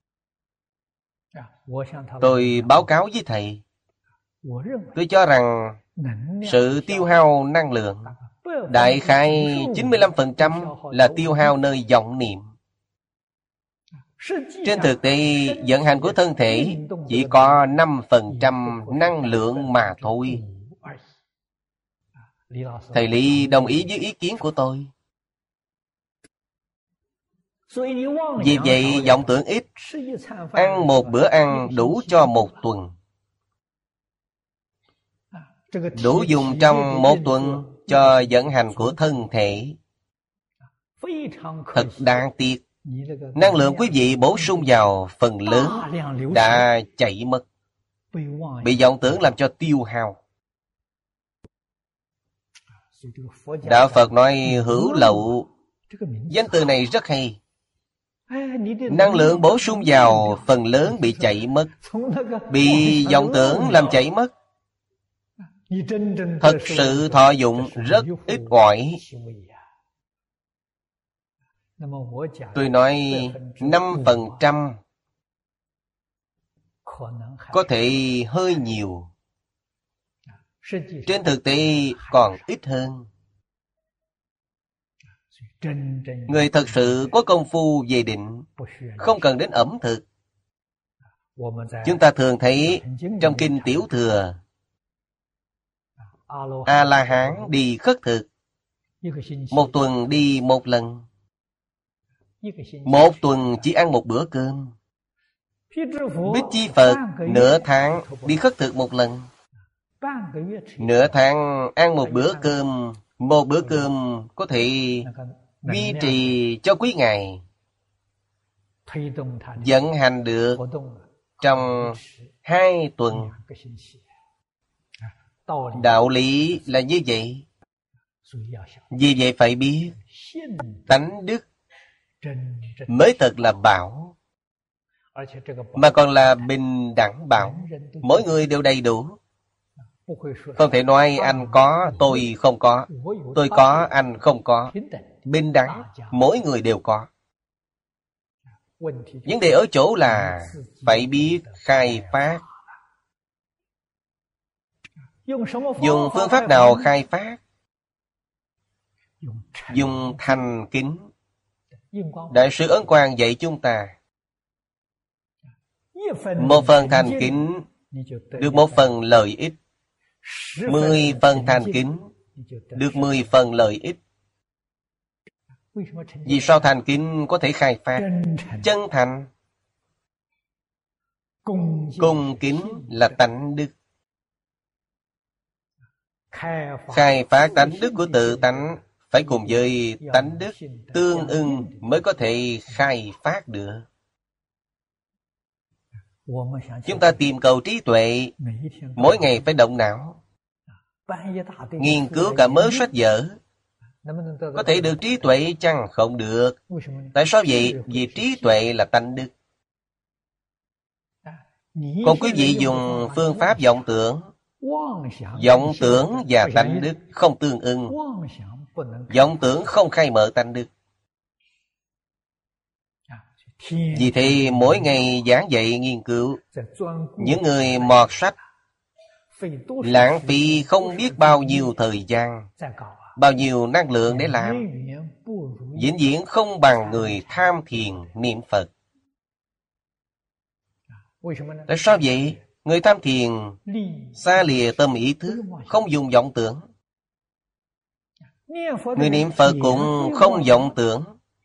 Tôi báo cáo với thầy. Tôi cho rằng sự tiêu hao năng lượng đại khái chín mươi lăm phần trăm là tiêu hao nơi vọng niệm. Trên thực tế, vận hành của thân thể chỉ có năm phần trăm năng lượng mà thôi. Thầy Lý đồng ý với ý kiến của tôi. Vì vậy, vọng tưởng ít, ăn một bữa ăn đủ cho một tuần. Đủ dùng trong một tuần cho vận hành của thân thể. Thật đáng tiếc, năng lượng quý vị bổ sung vào phần lớn đã chạy mất, bị vọng tưởng làm cho tiêu hao. Đạo Phật nói hữu lậu. Danh từ này rất hay. Năng lượng bổ sung vào phần lớn bị chạy mất, bị vọng tưởng làm chạy mất. Thật sự thọ dụng rất ít ỏi. Tôi nói năm phần trăm, có thể hơi nhiều. Trên thực tế còn ít hơn. Người thật sự có công phu về định, không cần đến ẩm thực. Chúng ta thường thấy trong kinh Tiểu Thừa, A-la-hán đi khất thực, một tuần đi một lần, một tuần chỉ ăn một bữa cơm. Bích Chi Phật nửa tháng đi khất thực một lần, nửa tháng ăn một bữa cơm. Một bữa cơm có thể duy trì cho quý ngày, vận hành được trong hai tuần. Đạo lý là như vậy. Vì vậy phải biết, tánh đức mới thật là bảo, mà còn là bình đẳng bảo. Mỗi người đều đầy đủ. Không thể nói anh có, tôi không có, tôi có, anh không có. Bình đẳng, mỗi người đều có. Vấn đề ở chỗ là phải biết khai phát. Dùng phương pháp nào khai phát? Dùng thành kính. Đại sư Ấn Quang dạy chúng ta, một phần thành kính được một phần lợi ích, mười phần thành kính được mười phần lợi ích. Vì sao thành kính có thể khai phát? Chân thành. Cung kính là tánh đức. Khai phát tánh đức của tự tánh phải cùng với tánh đức tương ưng mới có thể khai phát được. Chúng ta tìm cầu trí tuệ, mỗi ngày phải động não, nghiên cứu cả mớ sách vở. Có thể được trí tuệ chăng? Không được. Tại sao vậy? Vì trí tuệ là tánh đức. Còn quý vị dùng phương pháp vọng tưởng, vọng tưởng và tánh đức không tương ưng. Vọng tưởng không khai mở tánh đức. Vì thế mỗi ngày giảng dạy nghiên cứu, những người mọt sách lãng phí không biết bao nhiêu thời gian, bao nhiêu năng lượng để làm, vĩnh viễn không bằng người tham thiền niệm Phật. Tại sao vậy? Người tham thiền xa lìa tâm ý thức, không dùng vọng tưởng. Người niệm Phật cũng không vọng tưởng.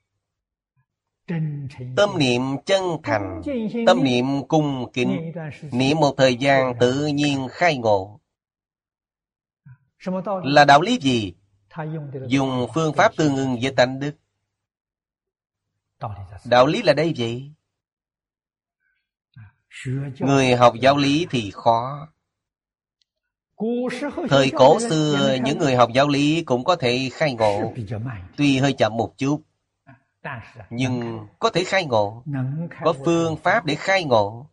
Tâm niệm chân thành, tâm niệm cung kính, niệm một thời gian tự nhiên khai ngộ. Là đạo lý gì? Dùng phương pháp tương ưng với tánh đức. Đạo lý là đây vậy. Người học giáo lý thì khó. Thời cổ xưa, những người học giáo lý cũng có thể khai ngộ, tuy hơi chậm một chút, nhưng có thể khai ngộ. Có phương pháp để khai ngộ,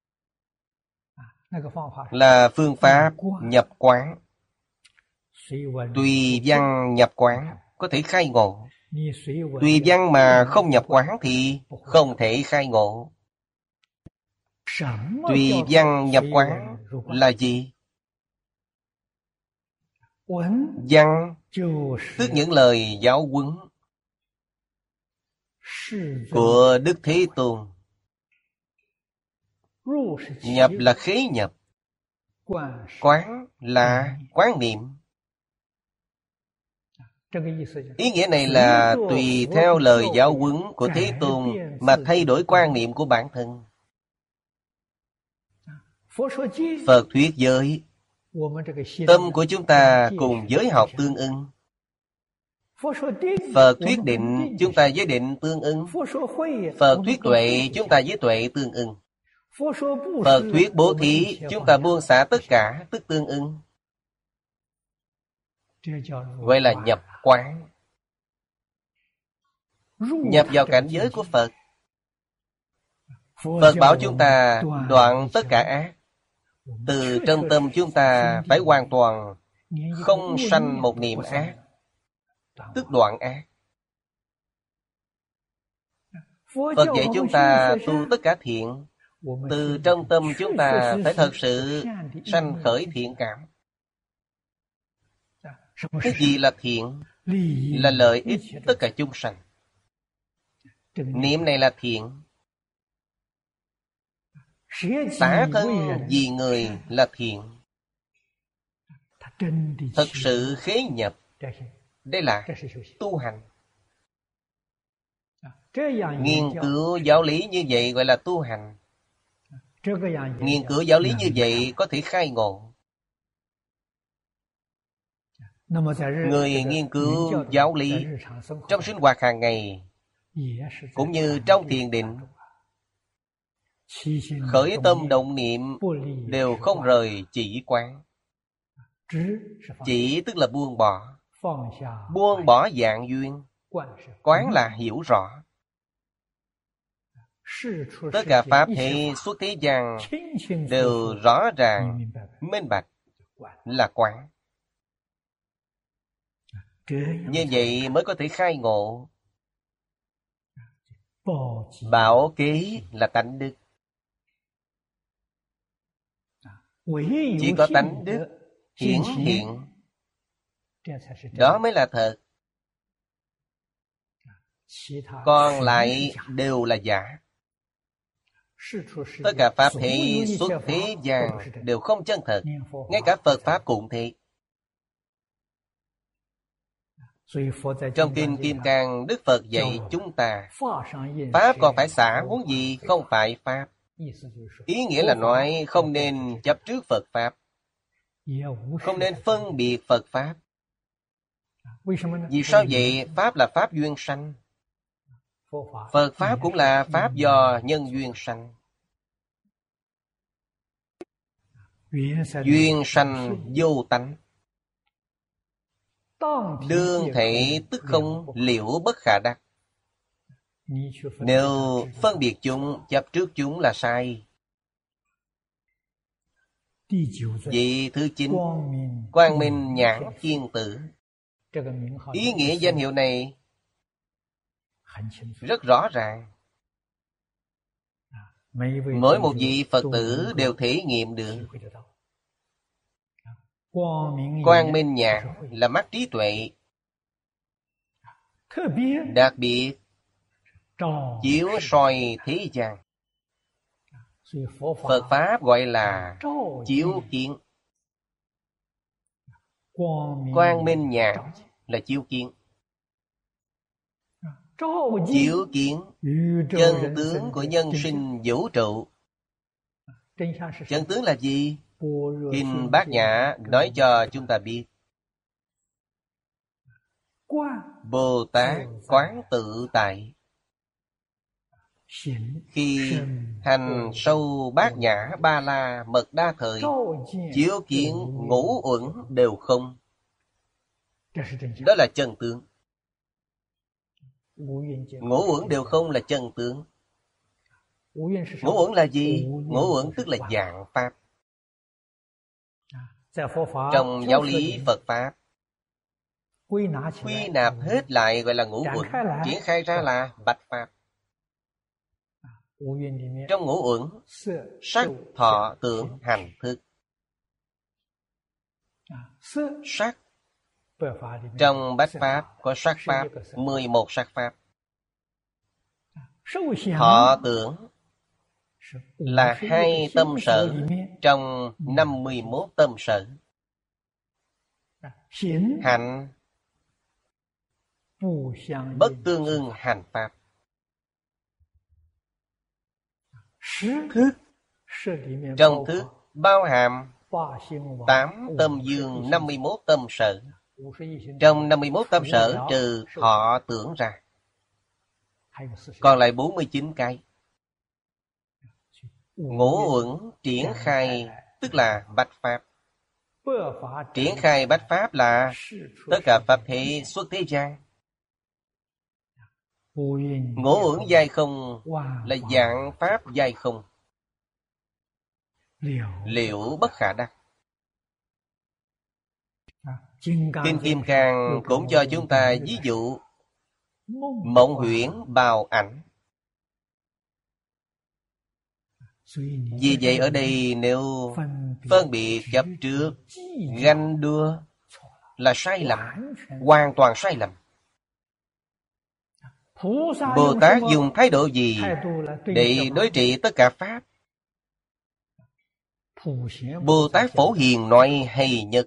là phương pháp nhập quán. Tùy văn nhập quán có thể khai ngộ. Tùy văn mà không nhập quán thì không thể khai ngộ. Tùy văn nhập quán là gì? Văn tức những lời giáo huấn của Đức Thế Tôn. Nhập là khế nhập. Quán là quán niệm. Ý nghĩa này là tùy theo lời giáo huấn của Thế Tôn mà thay đổi quan niệm của bản thân. Phật thuyết giới, tâm của chúng ta cùng giới học tương ưng. Phật thuyết định, chúng ta với định tương ưng. Phật thuyết tuệ, chúng ta với tuệ tương ưng. Phật thuyết bố thí, chúng ta buông xả tất cả, tức tương ưng. Gọi là nhập quán. Nhập vào cảnh giới của Phật. Phật bảo chúng ta đoạn tất cả ác. Từ trong tâm chúng ta phải hoàn toàn không sanh một niệm ác, tức đoạn ác. Phật dạy chúng ta tu tất cả thiện. Từ trong tâm chúng ta phải thật sự sanh khởi thiện cảm. Cái gì là thiện? Là lợi ích tất cả chúng sanh. Niệm này là thiện. Xả thân vì người là thiện. Thật sự khế nhập. Đây là tu hành. Nghiên cứu giáo lý như vậy gọi là tu hành. Nghiên cứu giáo lý như vậy có thể khai ngộ. Người nghiên cứu giáo lý trong sinh hoạt hàng ngày cũng như trong thiền định, khởi tâm động niệm đều không rời chỉ quán. Chỉ tức là buông bỏ. Buông bỏ dạng duyên. Quán là hiểu rõ. Tất cả pháp thế xuất thế gian đều rõ ràng, minh bạch, là quán. Như vậy mới có thể khai ngộ. Bảo kế là tánh đức. Chỉ có tánh đức hiển hiện, đó mới là thật. Còn lại đều là giả. Tất cả pháp thế xuất thế gian đều không chân thật. Ngay cả Phật Pháp cũng thế. Trong Kinh Kim Cang, Đức Phật dạy chúng ta, Pháp còn phải xả, huống gì không phải Pháp. Ý nghĩa là nói không nên chấp trước Phật Pháp, không nên phân biệt Phật Pháp. Vì sao vậy? Pháp là Pháp duyên sanh. Phật Pháp cũng là Pháp do nhân duyên sanh. Duyên sanh vô tánh. Đương thể tức không, liễu bất khả đắc. Nếu phân biệt chúng, chấp trước chúng là sai. Vị thứ chín, Quang Minh Nhãn Thiên Tử. Ý nghĩa danh hiệu này rất rõ ràng. Mỗi một vị Phật tử đều thể nghiệm được. Quang Minh Nhãn là mắt trí tuệ, đặc biệt chiếu soi thế gian. Phật Pháp gọi là chiếu kiến. Quang Minh Nhãn là chiếu kiến. Chiếu kiến chân tướng của nhân sinh vũ trụ. Chân tướng là gì? Kinh Bát Nhã nói cho chúng ta biết. Bồ Tát quán tự tại. Khi hành sâu Bát Nhã Ba La Mật Đa Thời, chiếu kiến ngũ uẩn đều không. Đó là chân tướng. Ngũ uẩn đều không là chân tướng. Ngũ uẩn là gì? Ngũ uẩn tức là dạng Pháp. Trong giáo lý Phật Pháp, quy nạp hết lại gọi là ngũ uẩn, triển khai ra là bạch Pháp. Trong ngũ uẩn, sắc, thọ, tưởng, hành, thức. Sắc, trong bách Pháp có sắc Pháp, mười một sắc Pháp. Thọ tưởng là hai tâm sở trong năm mươi mốt tâm sở. Hạnh bất tương ưng hành Pháp. Thức, trong thức bao hàm tám tâm dương năm mươi mốt tâm sở. Trong năm mươi mốt tâm sở trừ thọ tưởng ra, còn lại bốn mươi chín cái. Ngũ uẩn triển khai tức là bách Pháp. Triển khai bách Pháp là tất cả Pháp thế xuất thế gian. Ngũ uẩn giai không là dạng Pháp giai không, liễu bất khả đắc. Kinh Kim Cang cũng cho chúng ta ví dụ mộng huyễn bào ảnh. Vì vậy ở đây nếu phân biệt chấp trước, ganh đua là sai lầm, hoàn toàn sai lầm. Bồ Tát dùng thái độ gì để đối trị tất cả Pháp? Bồ Tát Phổ Hiền nói hay nhất: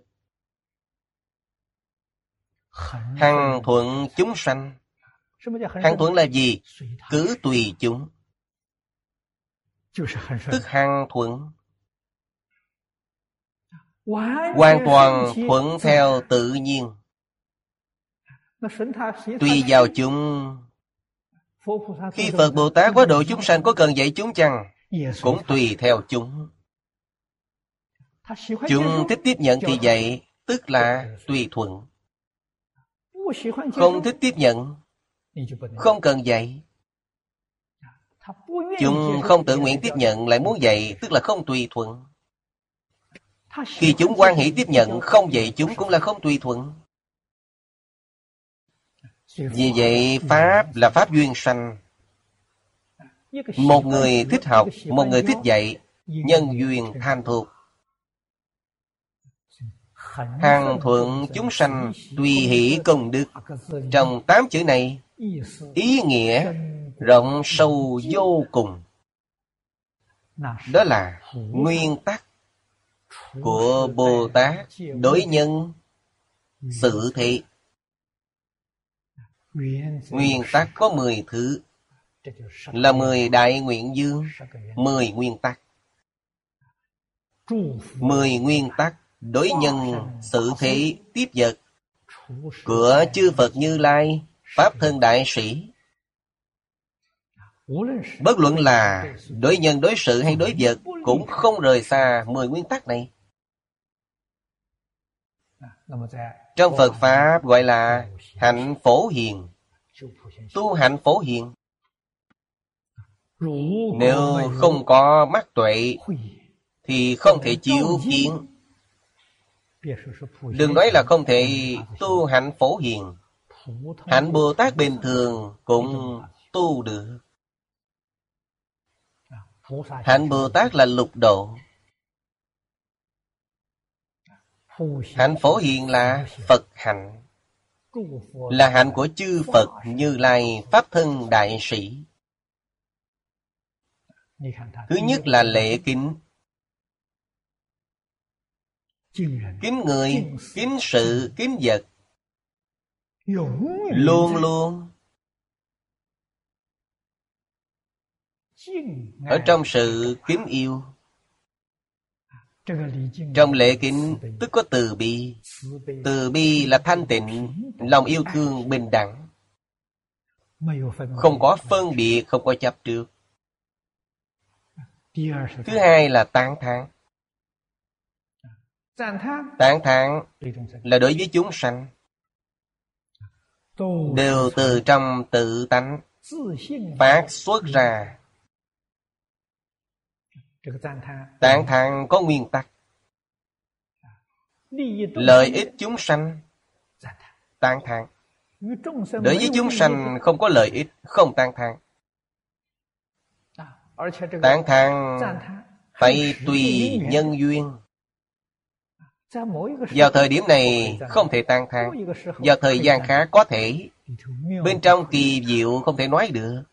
hằng thuận chúng sanh. Hằng thuận là gì? Cứ tùy chúng. Tức hằng thuận, hoàn toàn thuận theo tự nhiên. Tùy vào chúng. Khi Phật Bồ Tát quá độ chúng sanh có cần dạy chúng chăng? Cũng tùy theo chúng. Chúng thích tiếp nhận thì dạy, tức là tùy thuận. Không thích tiếp nhận, không cần dạy. Chúng không tự nguyện tiếp nhận lại muốn dạy, tức là không tùy thuận. Khi chúng hoan hỷ tiếp nhận, không dạy chúng cũng là không tùy thuận. Vì vậy Pháp là Pháp duyên sanh. Một người thích học, một người thích dạy, nhân duyên tham thuộc. Hằng thuận chúng sanh, tùy hỷ công đức. Trong tám chữ này, ý nghĩa rộng sâu vô cùng. Đó là nguyên tắc của Bồ Tát đối nhân xử thế. Nguyên tắc có mười thứ. là mười đại nguyện dương, mười nguyên tắc. Mười nguyên tắc đối nhân xử thế tiếp vật của chư Phật Như Lai, Pháp thân đại sĩ. Bất luận là đối nhân đối sự hay đối vật cũng không rời xa mười nguyên tắc này. Trong Phật Pháp gọi là hạnh phổ hiền. Tu hạnh phổ hiền. Nếu không có mắt tuệ thì không thể chiếu kiến. Đừng nói là không thể tu hạnh phổ hiền. Hạnh Bồ Tát bình thường cũng tu được. Hạnh Bồ Tát là lục độ. Hạnh phổ hiền là Phật hạnh, là hạnh của chư Phật Như Lai Pháp thân đại sĩ. Thứ nhất là lễ kính. Kính người, kính sự, kính vật. Luôn luôn ở trong sự kính yêu. Trong lễ kính tức có từ bi. Từ bi là thanh tịnh, lòng yêu thương bình đẳng, không có phân biệt, không có chấp trước. Thứ hai là tán thán. Tán thán là đối với chúng sanh, đều từ trong tự tánh phát xuất ra. Tán thán có nguyên tắc. Lợi ích chúng sanh, tán thán. Đối với chúng sanh không có lợi ích, không tán thán. Tán thán phải tùy nhân duyên. Vào thời điểm này không thể tán thán, vào thời gian khác có thể. Bên trong kỳ diệu không thể nói được.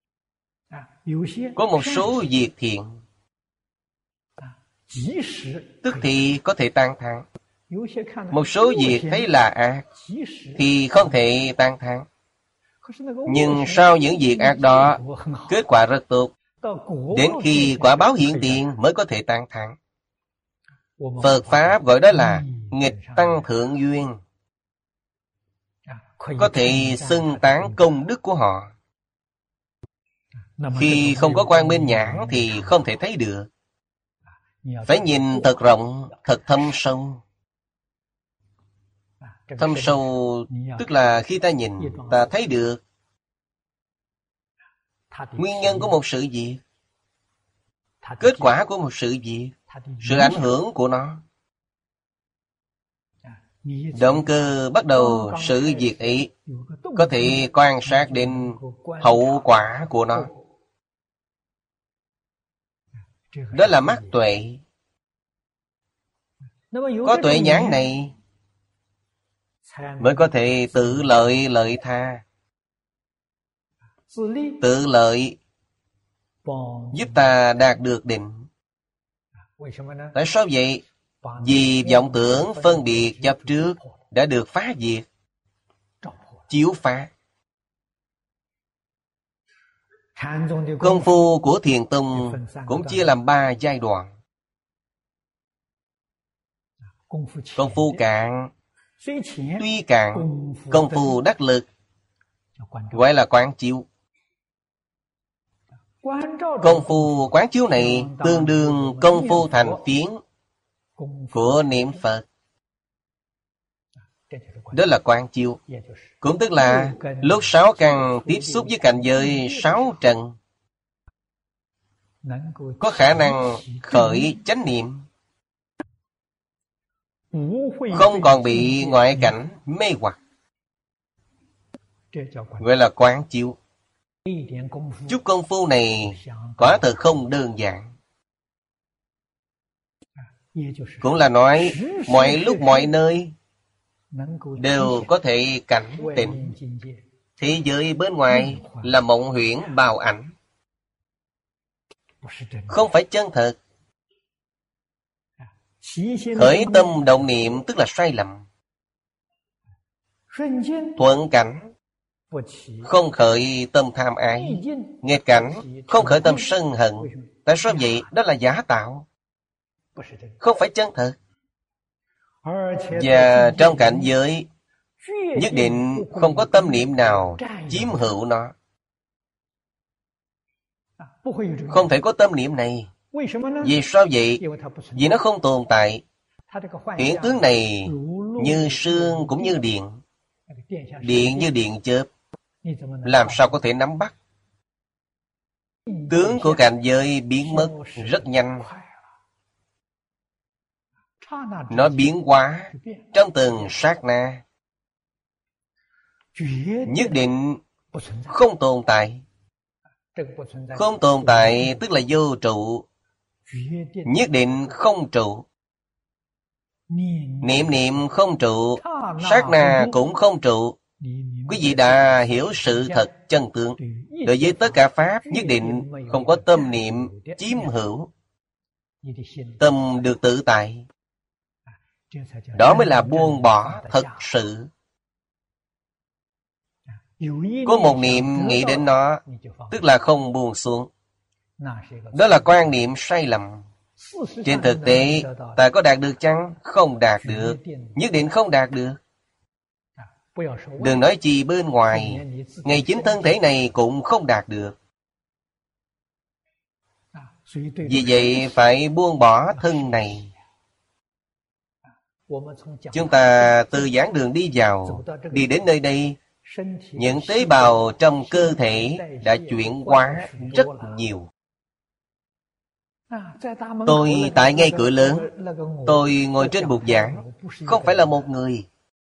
Có một số việc thiện tức thì có thể tán thán. Một số việc thấy là ác thì không thể tán thán. Nhưng sau những việc ác đó, kết quả rất tốt. Đến khi quả báo hiện tiền mới có thể tán thán. Phật Pháp gọi đó là nghịch tăng thượng duyên. Có thể xưng tán công đức của họ. Khi không có quang minh nhãn thì không thể thấy được. Phải nhìn thật rộng, thật thâm sâu. Thâm sâu tức là khi ta nhìn, ta thấy được nguyên nhân của một sự việc, kết quả của một sự việc, sự ảnh hưởng của nó. Động cơ bắt đầu sự việc ấy, có thể quan sát đến hậu quả của nó. Đó là mắt tuệ. Có tuệ nhãn này mới có thể tự lợi lợi tha. Tự lợi giúp ta đạt được định. Tại sao vậy? Vì vọng tưởng phân biệt chấp trước đã được phá diệt, chiếu phá. Công phu của Thiền Tông cũng chia làm ba giai đoạn. Công phu cạn, tuy cạn, công phu đắc lực gọi là quán chiếu. Công phu quán chiếu này tương đương công phu thành phiến của niệm Phật. Đó là quán chiếu. Cũng tức là lúc sáu căn tiếp xúc với cảnh giới sáu trần, có khả năng khởi chánh niệm, không còn bị ngoại cảnh mê hoặc, gọi là quán chiếu. Chút công phu này quả thật không đơn giản. Cũng là nói mọi lúc mọi nơi đều có thể cảnh tỉnh. Thế giới bên ngoài là mộng huyễn bào ảnh, không phải chân thật. Khởi tâm động niệm tức là sai lầm. Thuận cảnh không khởi tâm tham ái, nghịch cảnh không khởi tâm sân hận. Tại sao vậy? Đó là giả tạo, không phải chân thật. Và trong cảnh giới nhất định không có tâm niệm nào chiếm hữu nó. Không thể có tâm niệm này. Vì sao vậy? Vì nó không tồn tại. Hiện tướng này như sương cũng như điện, điện như điện chớp, làm sao có thể nắm bắt? Tướng của cảnh giới biến mất rất nhanh. Nó biến hóa trong từng sát na, nhất định không tồn tại. Không tồn tại tức là vô trụ, nhất định không trụ. Niệm niệm không trụ, sát na cũng không trụ. Quý vị đã hiểu sự thật chân tướng. Đối với tất cả pháp nhất định không có tâm niệm chiếm hữu. Tâm được tự tại. Đó mới là buông bỏ thật sự. Có một niệm nghĩ đến nó, tức là không buông xuống. Đó là quan niệm sai lầm. Trên thực tế, ta có đạt được chăng? Không đạt được. Nhất định không đạt được. Đừng nói chi bên ngoài, ngay chính thân thể này cũng không đạt được. Vì vậy phải buông bỏ thân này. Chúng ta từ giảng đường đi vào, đi đến nơi đây, những tế bào trong cơ thể đã chuyển hóa rất nhiều. Tôi tại ngay cửa lớn, tôi ngồi trên bục giảng, không phải là một người.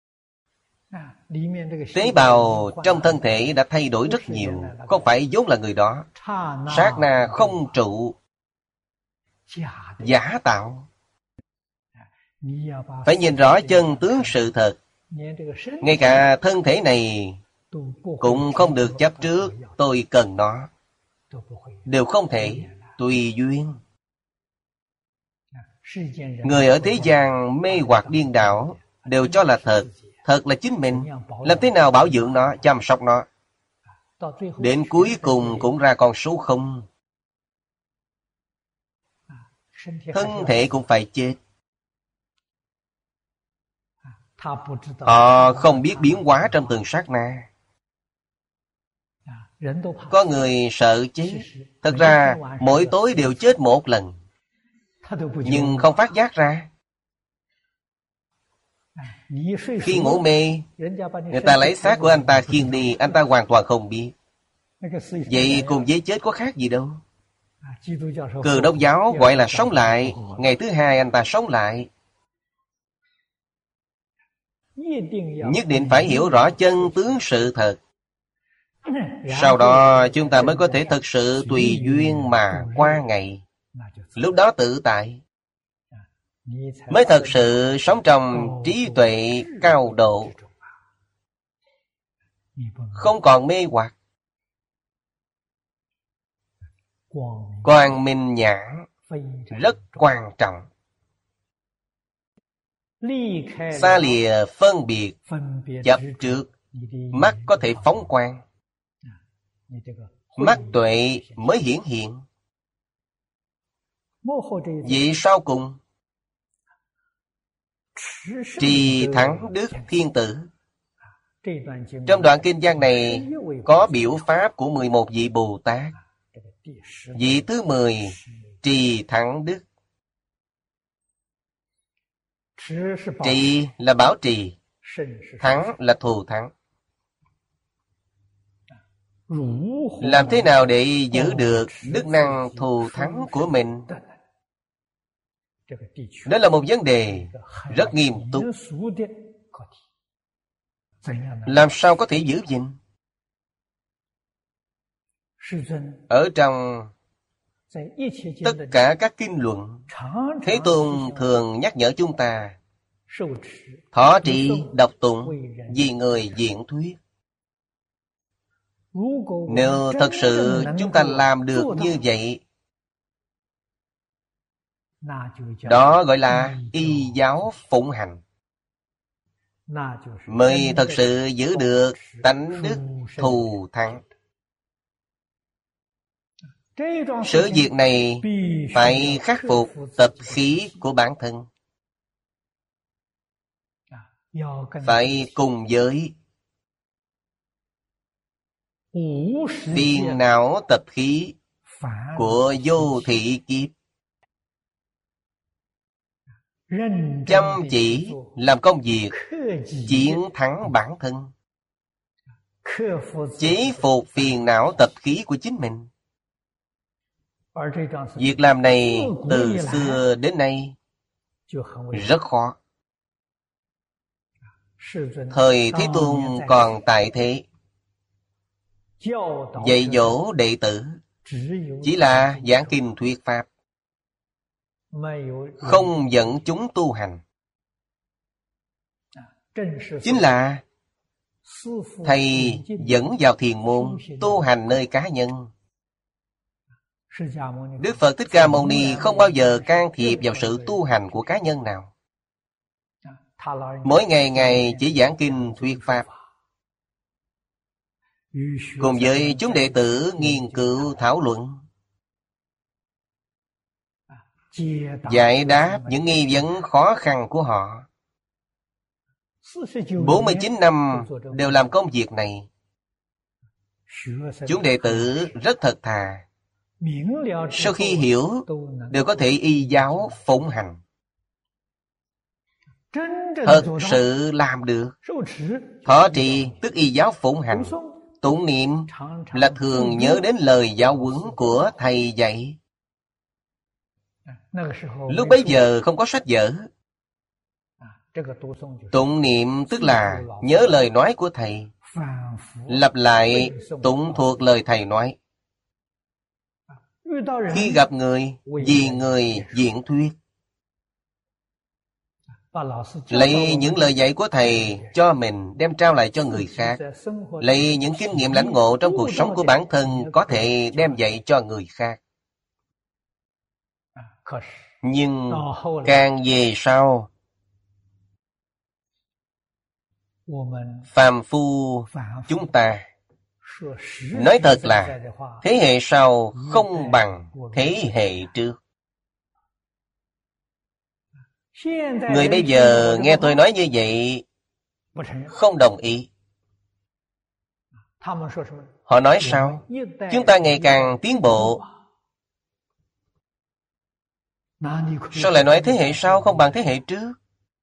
Tế bào trong thân thể đã thay đổi rất nhiều, không phải vốn là người đó. Sát na không trụ, giả tạo. Phải nhìn rõ chân tướng sự thật. Ngay cả thân thể này cũng không được chấp trước tôi cần nó. Đều không thể, tùy duyên. Người ở thế gian mê hoặc điên đảo, đều cho là thật. Thật là chính mình. Làm thế nào bảo dưỡng nó, chăm sóc nó? Đến cuối cùng cũng ra con số không. Thân thể cũng phải chết. Họ không biết biến hóa trong từng sát na. Có người sợ chết. Thật ra mỗi tối đều chết một lần, nhưng không phát giác ra. Khi ngủ mê, người ta lấy xác của anh ta khiêng đi, anh ta hoàn toàn không biết. Vậy cùng với chết có khác gì đâu. Cơ đốc giáo gọi là sống lại. Ngày thứ hai anh ta sống lại. Nhất định phải hiểu rõ chân tướng sự thật. Sau đó chúng ta mới có thể thực sự tùy duyên mà qua ngày. Lúc đó tự tại, mới thật sự sống trong trí tuệ cao độ, không còn mê hoặc. Quang minh nhãn rất quan trọng. Xa lìa phân biệt chấp trước, mắt có thể phóng quang. Mắt tuệ mới hiển hiện. Vậy sau cùng, trì thắng đức thiên tử. Trong đoạn kinh văn này có biểu pháp của mười một vị Bồ Tát. Vị thứ mười, trì thắng đức. Trì là bảo trì, thắng là thù thắng. Làm thế nào để giữ được đức năng thù thắng của mình? Đó là một vấn đề rất nghiêm túc. Làm sao có thể giữ gìn? Ở trong tất cả các kinh luận, Thế Tôn thường nhắc nhở chúng ta thọ trì đọc tụng, vì người diễn thuyết. Nếu thật sự chúng ta làm được như vậy, đó gọi là y giáo phụng hành. mới thật sự giữ được tánh đức thù thắng. Sự việc này phải khắc phục tập khí của bản thân, phải cùng với phiền não tập khí của vô thị kiếp, chăm chỉ làm công việc, chiến thắng bản thân, chế phục phiền não tập khí của chính mình. Việc làm này từ xưa đến nay rất khó. Thời Thế Tôn còn tại thế, dạy dỗ đệ tử chỉ là giảng kinh thuyết pháp, không dẫn chúng tu hành. Chính là thầy dẫn vào thiền môn tu hành nơi cá nhân. Đức Phật Thích Ca Mâu Ni không bao giờ can thiệp vào sự tu hành của cá nhân nào. Mỗi ngày ngày chỉ giảng kinh thuyết pháp, cùng với chúng đệ tử nghiên cứu thảo luận, giải đáp những nghi vấn khó khăn của họ. bốn mươi chín năm đều làm công việc này. Chúng đệ tử rất thật thà, sau khi hiểu đều có thể y giáo phụng hành, thật sự làm được. Thọ trì tức y giáo phụng hành, tụng niệm là thường nhớ đến lời giáo huấn của thầy dạy. Lúc bấy giờ không có sách vở. Tụng niệm tức là nhớ lời nói của thầy, lặp lại tụng thuộc lời thầy nói. Khi gặp người, vì người diễn thuyết, lấy những lời dạy của thầy cho mình đem trao lại cho người khác, lấy những kinh nghiệm lãnh ngộ trong cuộc sống của bản thân có thể đem dạy cho người khác. Nhưng càng về sau, phàm phu chúng ta nói thật là thế hệ sau không bằng thế hệ trước. Người bây giờ nghe tôi nói như vậy không đồng ý. Họ nói sao? Chúng ta ngày càng tiến bộ, sao lại nói thế hệ sau không bằng thế hệ trước?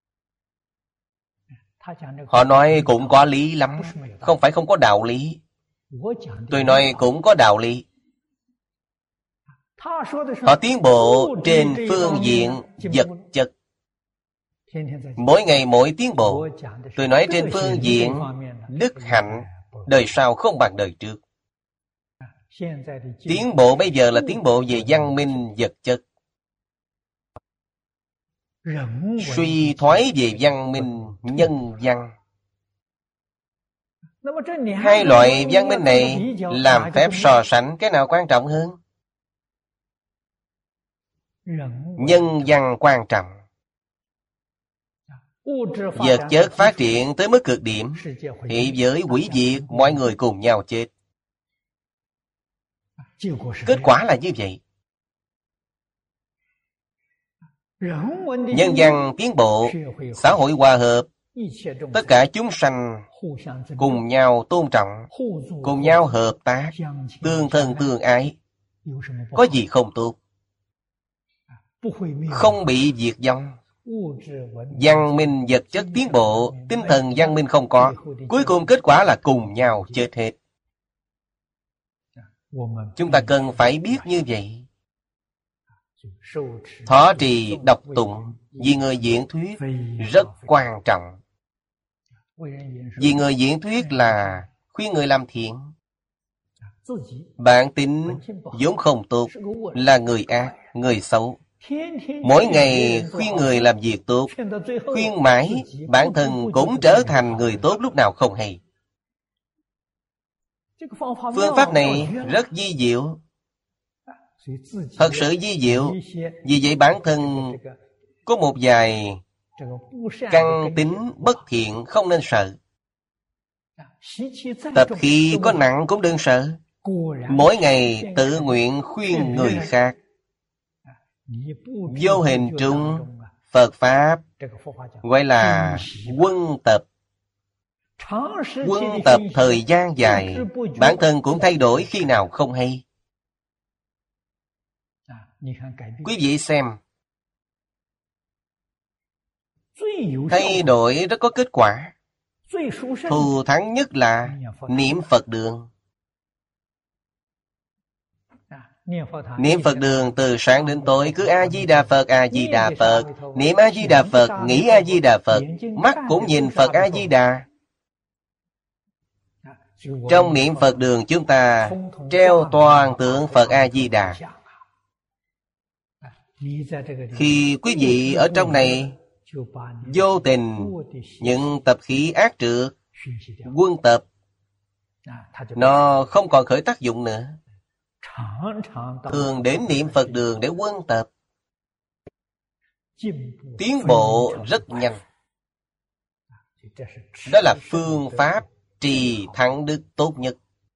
Họ nói cũng có lý lắm, không phải không có đạo lý. Tôi nói cũng có đạo lý. Họ tiến bộ trên phương diện vật chất, mỗi ngày mỗi tiến bộ. Tôi nói trên phương diện đức hạnh, đời sau không bằng đời trước. Tiến bộ bây giờ là tiến bộ về văn minh vật chất, suy thoái về văn minh nhân văn. Hai loại văn minh này làm phép so sánh, cái nào quan trọng hơn? Nhân văn quan trọng. Vật chất phát triển tới mức cực điểm, thế giới hủy diệt, mọi người cùng nhau chết. Kết quả là như vậy. Nhân văn tiến bộ, xã hội hòa hợp, tất cả chúng sanh cùng nhau tôn trọng, cùng nhau hợp tác, tương thân tương ái. Có gì không tốt? Không bị diệt vong. Văn minh vật chất tiến bộ, tinh thần văn minh không có, cuối cùng kết quả là cùng nhau chết hết. Chúng ta cần phải biết như vậy. Thọ trì đọc tụng vì người diễn thuyết rất quan trọng. Vì người diễn thuyết là khuyên người làm thiện. Bản tính vốn không tốt, là người ác, người xấu. Mỗi ngày khuyên người làm việc tốt, khuyên mãi bản thân cũng trở thành người tốt lúc nào không hay. Phương pháp này rất vi diệu, thật sự vi diệu. Vì vậy bản thân có một vài Căn tính bất thiện không nên sợ. Tập khí có nặng cũng đừng sợ. Mỗi ngày tự nguyện khuyên người khác. Vô hình trung Phật Pháp gọi là quân tập. Quân tập thời gian dài, bản thân cũng thay đổi khi nào không hay. Quý vị xem, thay đổi rất có kết quả. Thù thắng nhất là niệm Phật đường. Niệm Phật đường từ sáng đến tối cứ A-di-đà Phật, A-di-đà Phật. Niệm A-di-đà Phật, nghĩ A-di-đà Phật, mắt cũng nhìn Phật A-di-đà. Trong niệm Phật đường chúng ta treo toàn tượng Phật A-di-đà. Khi quý vị ở trong này, vô tình những tập khí ác trược, quân tập, nó không còn khởi tác dụng nữa. Thường đến niệm Phật đường để quân tập, tiến bộ rất nhanh. Đó là phương pháp trì thắng đức tốt nhất.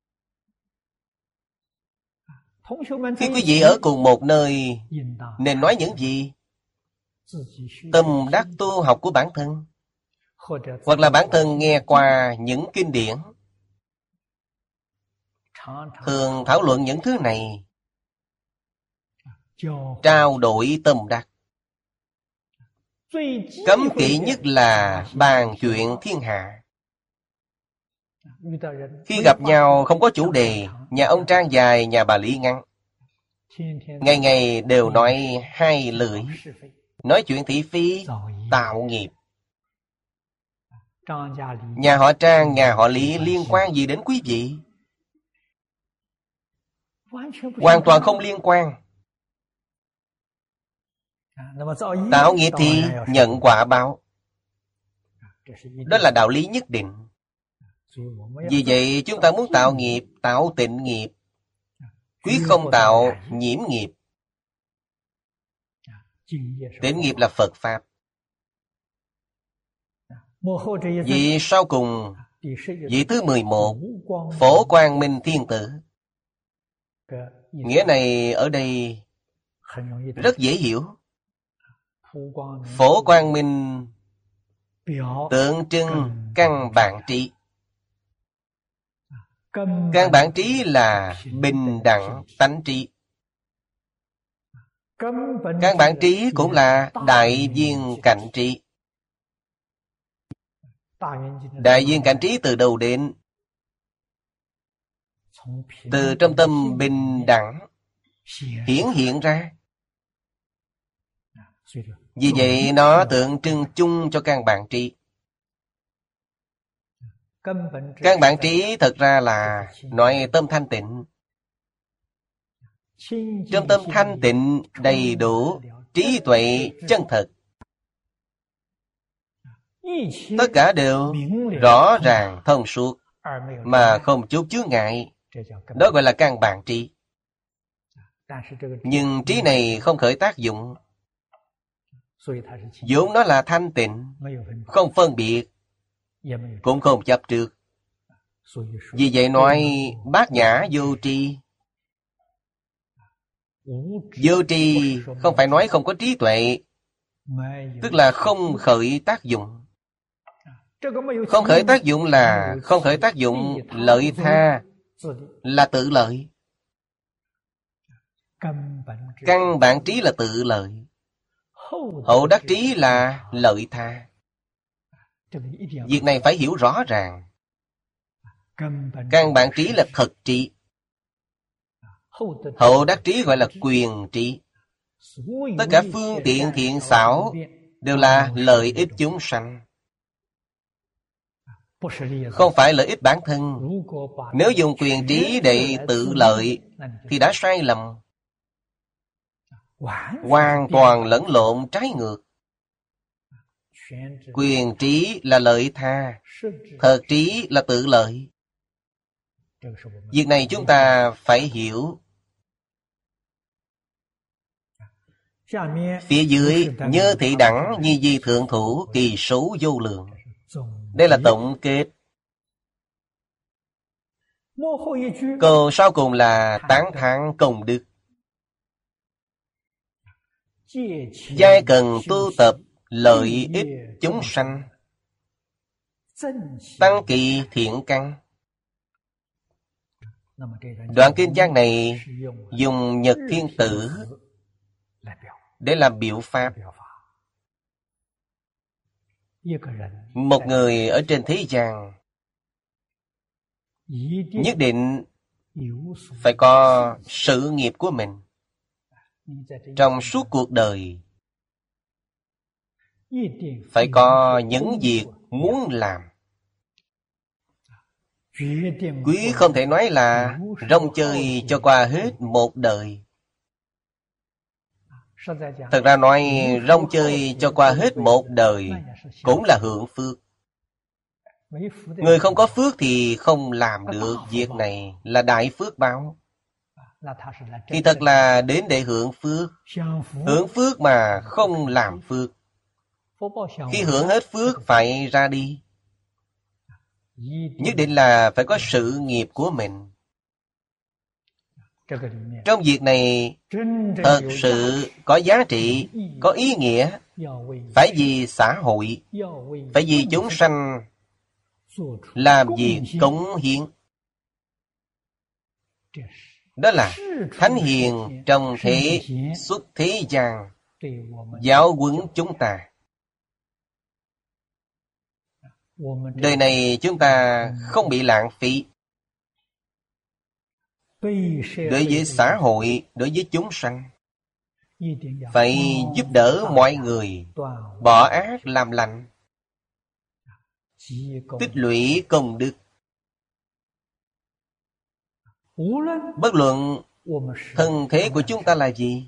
Khi quý vị ở cùng một nơi, nên nói những gì? Tâm đắc tu học của bản thân, hoặc là bản thân nghe qua những kinh điển, thường thảo luận những thứ này, trao đổi tâm đắc. Cấm kỵ nhất là bàn chuyện thiên hạ. Khi gặp nhau không có chủ đề, nhà ông Trang dài, nhà bà Lý ngắn, ngày ngày đều nói hai lưỡi, nói chuyện thị phi, tạo nghiệp. Nhà họ Trang, nhà họ Lý liên quan gì đến quý vị? Hoàn toàn không liên quan. Tạo nghiệp thì nhận quả báo. Đó là đạo lý nhất định. Vì vậy chúng ta muốn tạo nghiệp, tạo tịnh nghiệp, quyết không tạo nhiễm nghiệp. Tịnh nghiệp là Phật Pháp. Vị sau cùng, vị thứ mười một, Phổ Quang Minh Thiên Tử. Nghĩa này ở đây rất dễ hiểu. Phổ Quang Minh tượng trưng căn bản trí. Căn bản trí là bình đẳng tánh trí. Căn bản trí cũng là đại viên cảnh trí. Đại viên cảnh trí từ đầu đến? Từ trong tâm bình đẳng hiển hiện ra. Vì vậy nó tượng trưng chung cho căn bản trí. Căn bản trí thật ra là nói tâm thanh tịnh. Trong tâm thanh tịnh đầy đủ trí tuệ chân thật, tất cả đều rõ ràng thông suốt mà không chút chướng ngại. Đó gọi là căn bản trí. Nhưng trí này không khởi tác dụng, vốn nó là thanh tịnh, không phân biệt, cũng không chấp trước. Vì vậy nói bát nhã vô tri. Vô tri không phải nói không có trí tuệ, tức là không khởi tác dụng. Không khởi tác dụng là không khởi tác dụng lợi tha, là tự lợi. Căn bản trí là tự lợi, hậu đắc trí là lợi tha. Việc này phải hiểu rõ ràng. Căn bản trí là thật trí, hậu đắc trí gọi là quyền trí. Tất cả phương tiện thiện xảo đều là lợi ích chúng sanh, không phải lợi ích bản thân. Nếu dùng quyền trí để tự lợi thì đã sai lầm, hoàn toàn lẫn lộn trái ngược. Quyền trí là lợi tha, thật trí là tự lợi. Việc này chúng ta phải hiểu. Phía dưới như thị đẳng nhi di thượng thủ kỳ số vô lượng. Đây là tổng kết. Câu sau cùng là tán thán công đức. Giai cần tu tập lợi ích chúng sanh, tăng kỳ thiện căn. Đoạn kinh văn này dùng Nhật Thiên Tử để làm biểu pháp. Một người ở trên thế gian nhất định phải có sự nghiệp của mình. Trong suốt cuộc đời phải có những việc muốn làm. Quý không thể nói là rong chơi cho qua hết một đời. Thật ra nói rong chơi cho qua hết một đời cũng là hưởng phước. Người không có phước thì không làm được việc này, là đại phước báo. Thì thật là đến để hưởng phước. Hưởng phước mà không làm phước. Khi hưởng hết phước phải ra đi. Nhất định là phải có sự nghiệp của mình. Trong việc này thật sự có giá trị, có ý nghĩa. Phải vì xã hội, phải vì chúng sanh làm việc cống hiến. Đó là thánh hiền trong thế xuất thế gian giáo huấn chúng ta. Đời này chúng ta không bị lãng phí. Đối với xã hội, đối với chúng sanh, phải giúp đỡ mọi người, bỏ ác làm lành, tích lũy công đức. Bất luận thân thế của chúng ta là gì,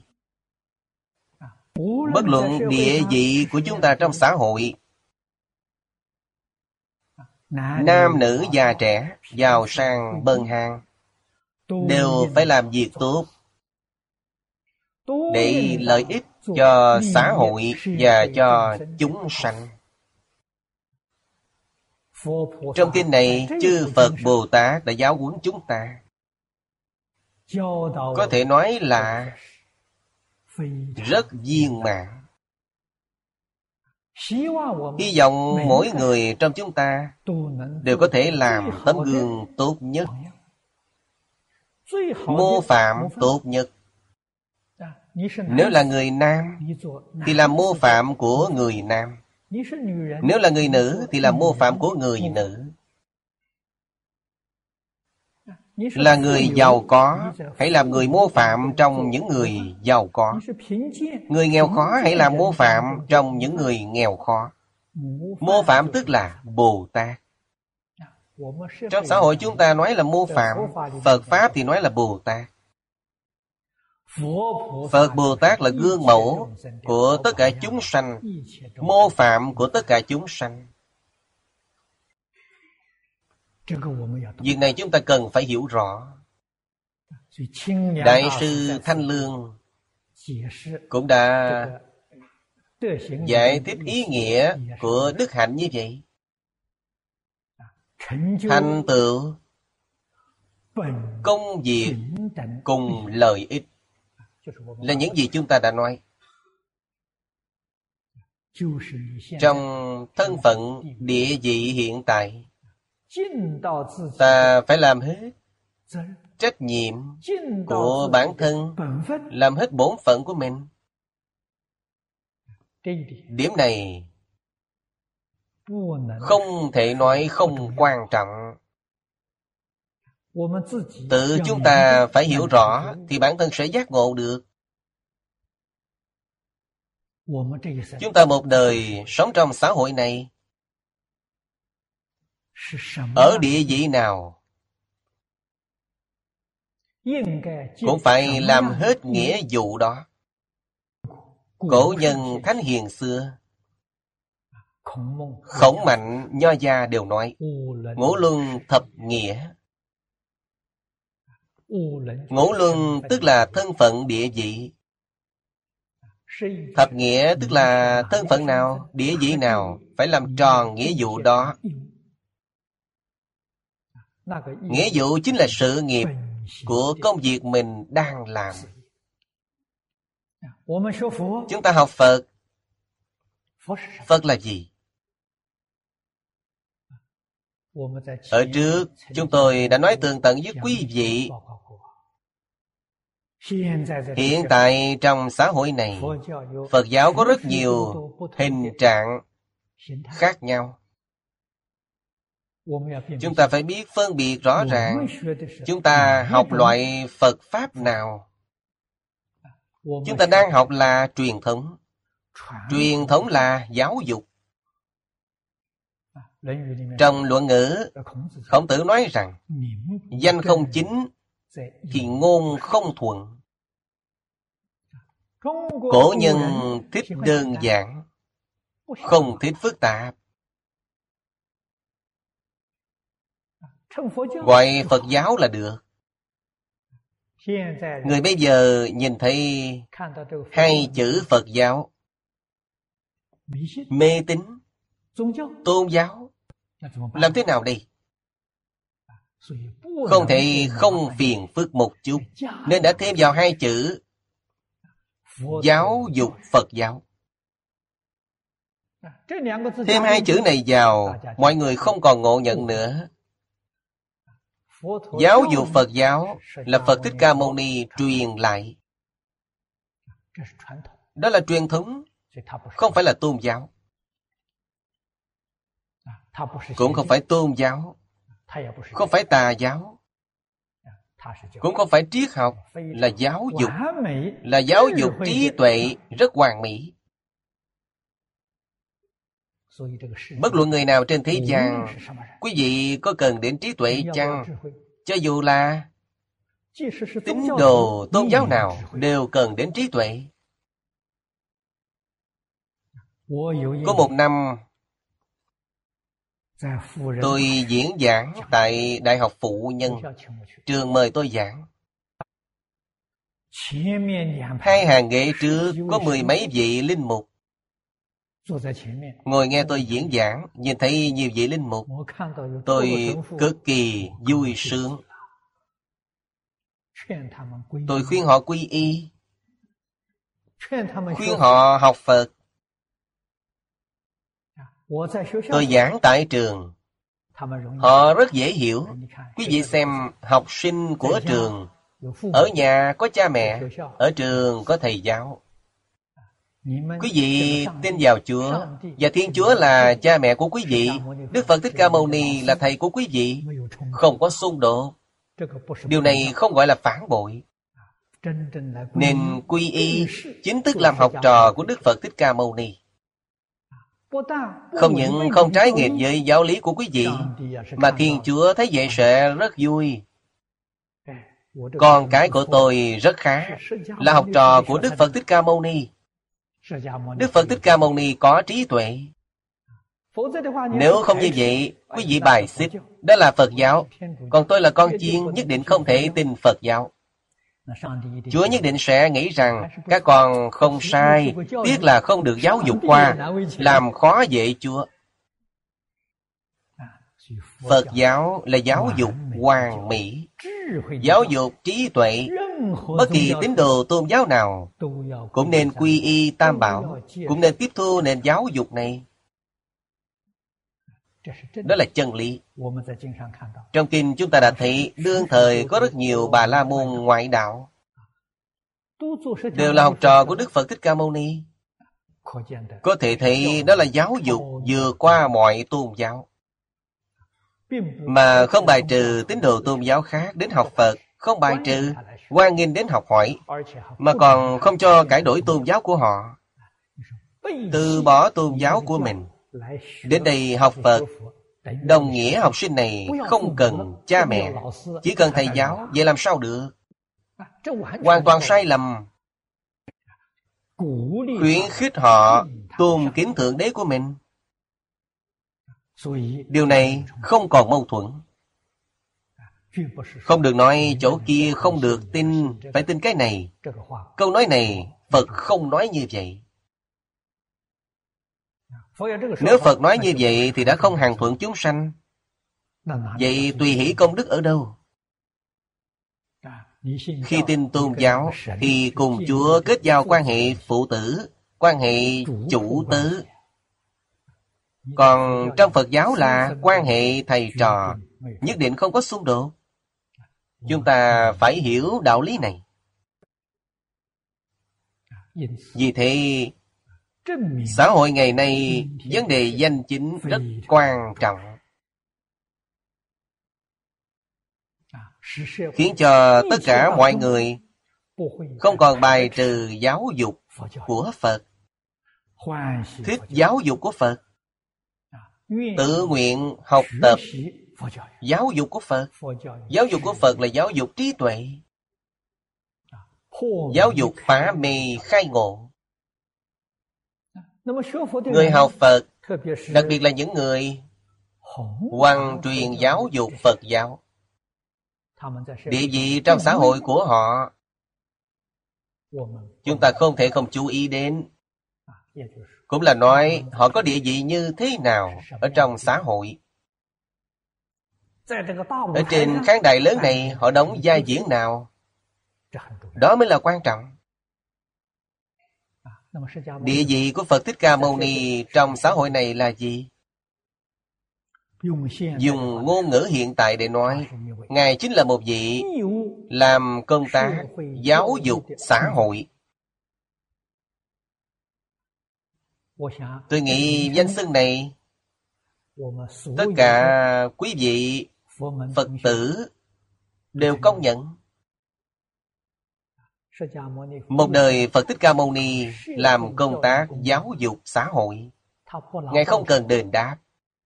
bất luận địa vị của chúng ta trong xã hội, nam nữ già trẻ, giàu sang bần hàn, đều phải làm việc tốt để lợi ích cho xã hội và cho chúng sanh. Trong kinh này, chư Phật Bồ Tát đã giáo huấn chúng ta, có thể nói là rất viên mãn. Hy vọng mỗi người trong chúng ta đều có thể làm tấm gương tốt nhất, mô phạm tốt nhất. Nếu là người nam thì làm mô phạm của người nam. Nếu là người nữ thì làm mô phạm của người nữ. Là người giàu có, hãy làm người mô phạm trong những người giàu có. Người nghèo khó, hãy làm mô phạm trong những người nghèo khó. Mô phạm tức là Bồ Tát. Trong xã hội chúng ta nói là mô phạm, Phật Pháp thì nói là Bồ Tát. Phật Bồ Tát là gương mẫu của tất cả chúng sanh, mô phạm của tất cả chúng sanh. Việc này chúng ta cần phải hiểu rõ. Đại sư Thanh Lương cũng đã giải thích ý nghĩa của đức hạnh như vậy. Thành tựu công việc cùng lợi ích là những gì chúng ta đã nói. Trong thân phận địa vị hiện tại, ta phải làm hết trách nhiệm của bản thân, làm hết bổn phận của mình. Điểm này không thể nói không quan trọng. Tự chúng ta phải hiểu rõ thì bản thân sẽ giác ngộ được. Chúng ta một đời sống trong xã hội này, ở địa vị nào cũng phải làm hết nghĩa vụ đó. Cổ nhân thánh hiền xưa, Khổng Mạnh, Nho Gia đều nói ngũ luân thập nghĩa. Ngũ luân tức là thân phận địa vị. Thập nghĩa tức là thân phận nào, địa vị nào, phải làm tròn nghĩa vụ đó. Nghĩa vụ chính là sự nghiệp của công việc mình đang làm. Chúng ta học Phật. Phật là gì? Ở trước, chúng tôi đã nói tường tận với quý vị. Hiện tại trong xã hội này, Phật giáo có rất nhiều hình trạng khác nhau. Chúng ta phải biết phân biệt rõ ràng. Chúng ta học loại Phật Pháp nào? Chúng ta đang học là truyền thống. Truyền thống là giáo dục. Trong Luận Ngữ, Khổng Tử nói rằng danh không chính thì ngôn không thuận. Cổ nhân thích đơn giản, không thích phức tạp. Gọi Phật giáo là được. Người bây giờ nhìn thấy hai chữ Phật giáo, mê tín, tôn giáo, làm thế nào đây? Không thể không phiền phức một chút, nên đã thêm vào hai chữ giáo dục Phật giáo. Thêm hai chữ này vào, mọi người không còn ngộ nhận nữa. Giáo dục Phật giáo là Phật Thích Ca Mâu Ni truyền lại. Đó là truyền thống, không phải là tôn giáo. Cũng không phải tôn giáo, không phải tà giáo, cũng không phải triết học, là giáo dục, là giáo dục trí tuệ rất hoàn mỹ. Bất luận người nào trên thế gian, quý vị có cần đến trí tuệ chăng? Cho dù là tín đồ tôn giáo nào đều cần đến trí tuệ. Có một năm, tôi diễn giảng tại Đại học Phụ Nhân. Trường mời tôi giảng. Hai hàng ghế trước có mười mấy vị linh mục ngồi nghe tôi diễn giảng. Nhìn thấy nhiều vị linh mục, tôi cực kỳ vui sướng. Tôi khuyên họ quy y, khuyên họ học Phật. Tôi giảng tại trường, họ rất dễ hiểu. Quý vị xem, học sinh của trường, ở nhà có cha mẹ, ở trường có thầy giáo. Quý vị tin vào Chúa, và Thiên Chúa là cha mẹ của quý vị. Đức Phật Thích Ca Mâu Ni là thầy của quý vị. Không có xung đột. Điều này không gọi là phản bội. Nên quy y chính thức làm học trò của Đức Phật Thích Ca Mâu Ni. Không những không trái nghịch với giáo lý của quý vị, mà Thiên Chúa thấy vậy sẽ rất vui. Con cái của tôi rất khá, là học trò của Đức Phật Thích Ca Mâu Ni. Đức Phật Thích Ca Mâu Ni có trí tuệ. Nếu không như vậy, quý vị bài xích, đó là Phật giáo. Còn tôi là con chiên, nhất định không thể tin Phật giáo. Chúa nhất định sẽ nghĩ rằng các con không sai, tiếc là không được giáo dục qua, làm khó dễ Chúa. Phật giáo là giáo dục hoàn mỹ, giáo dục trí tuệ. Bất kỳ tín đồ tôn giáo nào cũng nên quy y Tam Bảo, cũng nên tiếp thu nền giáo dục này. Đó là chân lý. Trong kinh chúng ta đã thấy đương thời có rất nhiều Bà La Môn ngoại đạo, đều là học trò của Đức Phật Thích Ca Mâu Ni. Có thể thấy đó là giáo dục vượt qua mọi tôn giáo, mà không bài trừ tín đồ tôn giáo khác đến học Phật, không bài trừ, hoan nghênh đến học hỏi, mà còn không cho cải đổi tôn giáo của họ, từ bỏ tôn giáo của mình đến đây học Phật. Đồng nghĩa học sinh này không cần cha mẹ, chỉ cần thầy giáo. Vậy làm sao được? Hoàn toàn sai lầm. Khuyến khích họ tôn kính Thượng Đế của mình. Điều này không còn mâu thuẫn. Không được nói chỗ kia không được tin, phải tin cái này. Câu nói này Phật không nói như vậy. Nếu Phật nói như vậy thì đã không hàng thuận chúng sanh. Vậy tùy hỷ công đức ở đâu? Khi tin tôn giáo thì cùng Chúa kết giao quan hệ phụ tử, quan hệ chủ tớ. Còn trong Phật giáo là quan hệ thầy trò, nhất định không có xung đột. Chúng ta phải hiểu đạo lý này. Vì thế, xã hội ngày nay vấn đề danh chính rất quan trọng, khiến cho tất cả mọi người không còn bài trừ giáo dục của Phật, thích giáo dục của Phật, tự nguyện học tập giáo dục của Phật. Giáo dục của Phật là giáo dục trí tuệ, giáo dục phá mê khai ngộ. Người học Phật, đặc biệt là những người hoằng truyền giáo dục Phật giáo, địa vị trong xã hội của họ chúng ta không thể không chú ý đến. Cũng là nói họ có địa vị như thế nào ở trong xã hội. Ở trên khán đài lớn này họ đóng vai diễn nào, đó mới là quan trọng. Địa vị của Phật Thích Ca Mâu Ni trong xã hội này là gì? Dùng ngôn ngữ hiện tại để nói, Ngài chính là một vị làm công tác giáo dục xã hội. Tôi nghĩ danh xưng này tất cả quý vị Phật tử đều công nhận. Một đời Phật Thích Ca Mâu Ni làm công tác giáo dục xã hội, Ngài không cần đền đáp,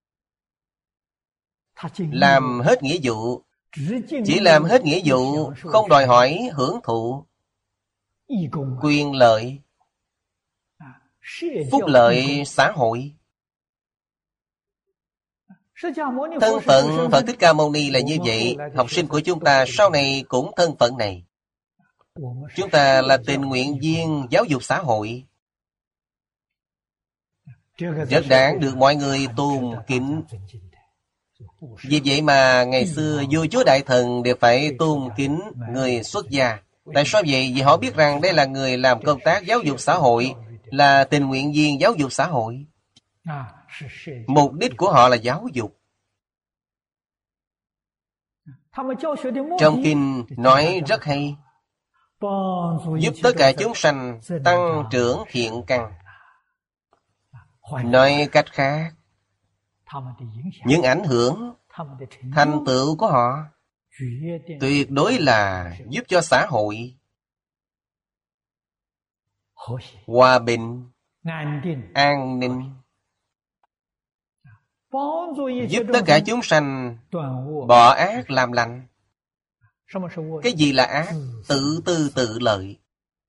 làm hết nghĩa vụ, chỉ làm hết nghĩa vụ, không đòi hỏi hưởng thụ quyền lợi, phúc lợi xã hội. Thân phận Phật Thích Ca Mâu Ni là như vậy. Học sinh của chúng ta sau này cũng thân phận này. Chúng ta là tình nguyện viên giáo dục xã hội, rất đáng được mọi người tôn kính. Vì vậy mà ngày xưa vua chúa đại thần đều phải tôn kính người xuất gia. Tại sao vậy? Vì họ biết rằng đây là người làm công tác giáo dục xã hội, là tình nguyện viên giáo dục xã hội. Mục đích của họ là giáo dục. Trong kinh nói rất hay, giúp tất cả chúng sanh tăng trưởng thiện căn. Nói cách khác, những ảnh hưởng, thành tựu của họ tuyệt đối là giúp cho xã hội hòa bình, an ninh, giúp tất cả chúng sanh bỏ ác làm lành. Cái gì là ác? Tự tư tự lợi.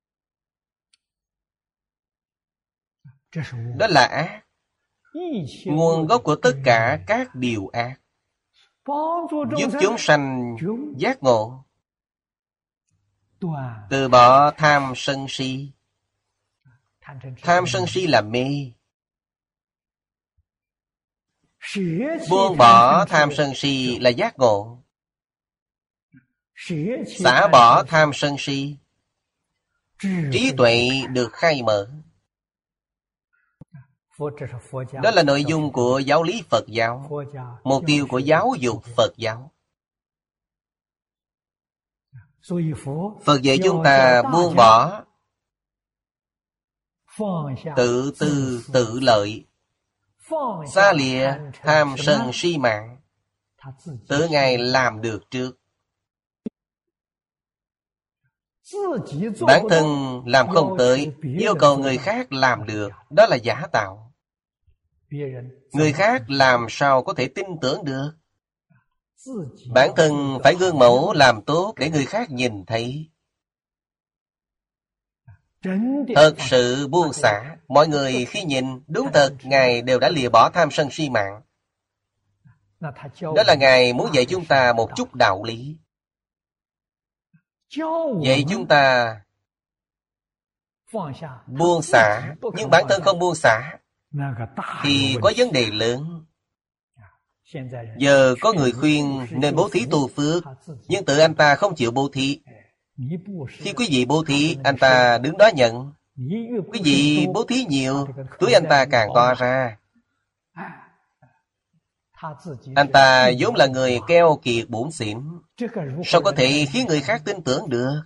Đó là ác, nguồn gốc của tất cả các điều ác. Giúp chúng sanh giác ngộ, từ bỏ tham sân si. Tham sân si là mê. Buông bỏ tham sân si là giác ngộ. Xả bỏ tham sân si, trí tuệ được khai mở. Đó là nội dung của giáo lý Phật giáo, mục tiêu của giáo dục Phật giáo. Phật dạy chúng ta buông bỏ tự tư tự lợi, xa lìa tham sân si mạng. Tự Ngài làm được trước. Bản thân làm không tới, yêu cầu người khác làm được, đó là giả tạo. Người khác làm sao có thể tin tưởng được? Bản thân phải gương mẫu làm tốt để người khác nhìn thấy. Thật sự buông xả, mọi người khi nhìn, đúng thật Ngài đều đã lìa bỏ tham sân si mạng. Đó là Ngài muốn dạy chúng ta một chút đạo lý. Dạy chúng ta buông xả, nhưng bản thân không buông xả, thì có vấn đề lớn. Giờ có người khuyên nên bố thí tu phước, nhưng tự anh ta không chịu bố thí. Khi quý vị bố thí, anh ta đứng đó nhận. Quý vị bố thí nhiều, túi anh ta càng to ra. Anh ta vốn là người keo kiệt bủn xỉn, sao có thể khiến người khác tin tưởng được?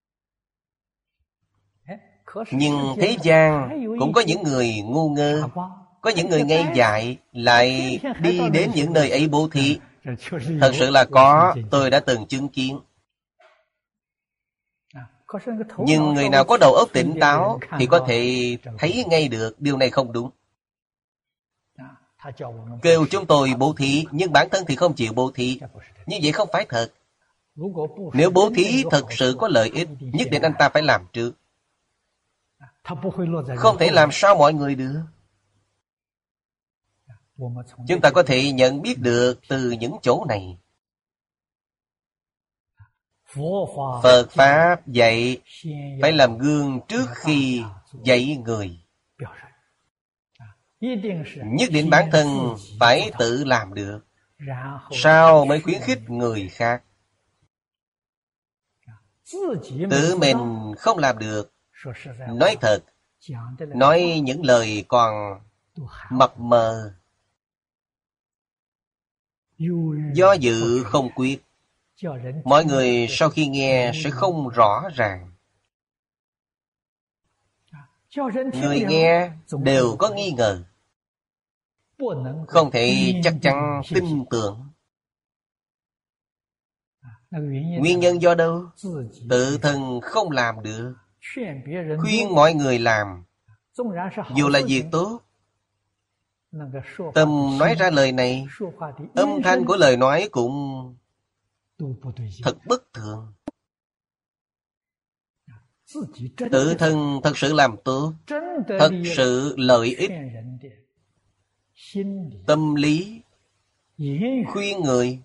Nhưng thế gian cũng có những người ngu ngơ, có những người ngây dại lại đi đến những nơi ấy bố thí. Thật sự là có, tôi đã từng chứng kiến. Nhưng người nào có đầu óc tỉnh táo thì có thể thấy ngay được điều này không đúng. Kêu chúng tôi bố thí, nhưng bản thân thì không chịu bố thí. Như vậy không phải thật. Nếu bố thí thật sự có lợi ích, nhất định anh ta phải làm trước. Không thể làm sao mọi người được. Chúng ta có thể nhận biết được từ những chỗ này. Phật Pháp dạy phải làm gương trước khi dạy người. Nhất định bản thân phải tự làm được, sau mới khuyến khích người khác. Tự mình không làm được, nói thật, nói những lời còn mập mờ, do dự không quyết. Mọi người sau khi nghe sẽ không rõ ràng. Người nghe đều có nghi ngờ, không thể chắc chắn tin tưởng. Nguyên nhân do đâu? Tự thân không làm được, khuyên mọi người làm, dù là việc tốt. Tâm nói ra lời này, âm thanh của lời nói cũng thật bất thường. Tự thân thật sự làm tốt, thật sự lợi ích. Tâm lý khuyên người,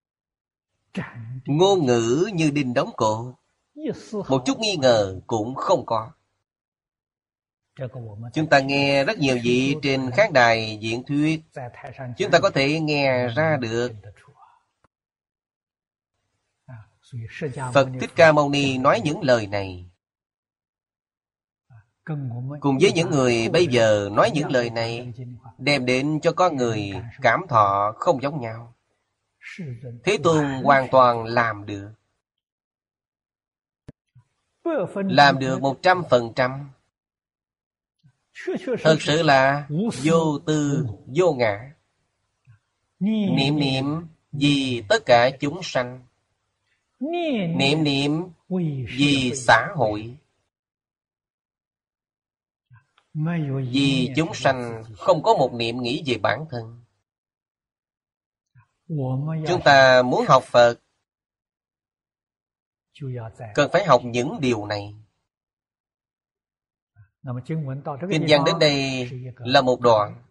ngôn ngữ như đinh đóng cột, một chút nghi ngờ cũng không có. Chúng ta nghe rất nhiều vị trên khán đài diễn thuyết, chúng ta có thể nghe ra được. Phật Thích Ca Mâu Ni nói những lời này, cùng với những người bây giờ nói những lời này, đem đến cho con người cảm thọ không giống nhau. Thế Tôn hoàn toàn làm được. Làm được một trăm phần trăm. Thật sự là vô tư, vô ngã. Niệm niệm vì tất cả chúng sanh, niệm niệm vì xã hội. Vì chúng sanh không có một niệm nghĩ về bản thân. Chúng ta muốn học Phật, cần phải học những điều này. Kinh văn đến đây là một đoạn.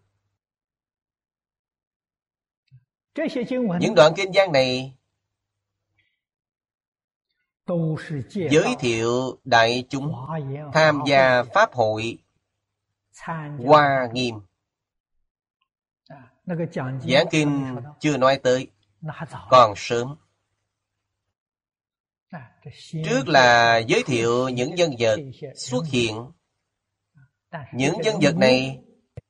Những đoạn kinh văn này giới thiệu đại chúng tham gia Pháp hội Hoa Nghiêm. Giảng kinh chưa nói tới, còn sớm. Trước là giới thiệu những nhân vật xuất hiện. Những nhân vật này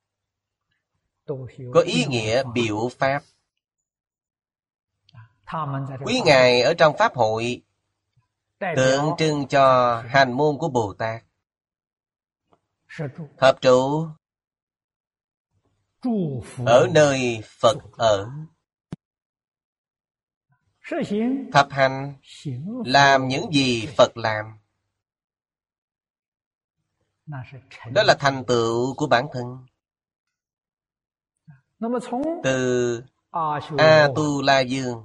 có ý nghĩa biểu pháp. Quý ngài ở trong Pháp hội tượng trưng cho hành môn của Bồ Tát. Thập trụ ở nơi Phật ở. Thập hành làm những gì Phật làm. Đó là thành tựu của bản thân. Từ A-tu-la Dương,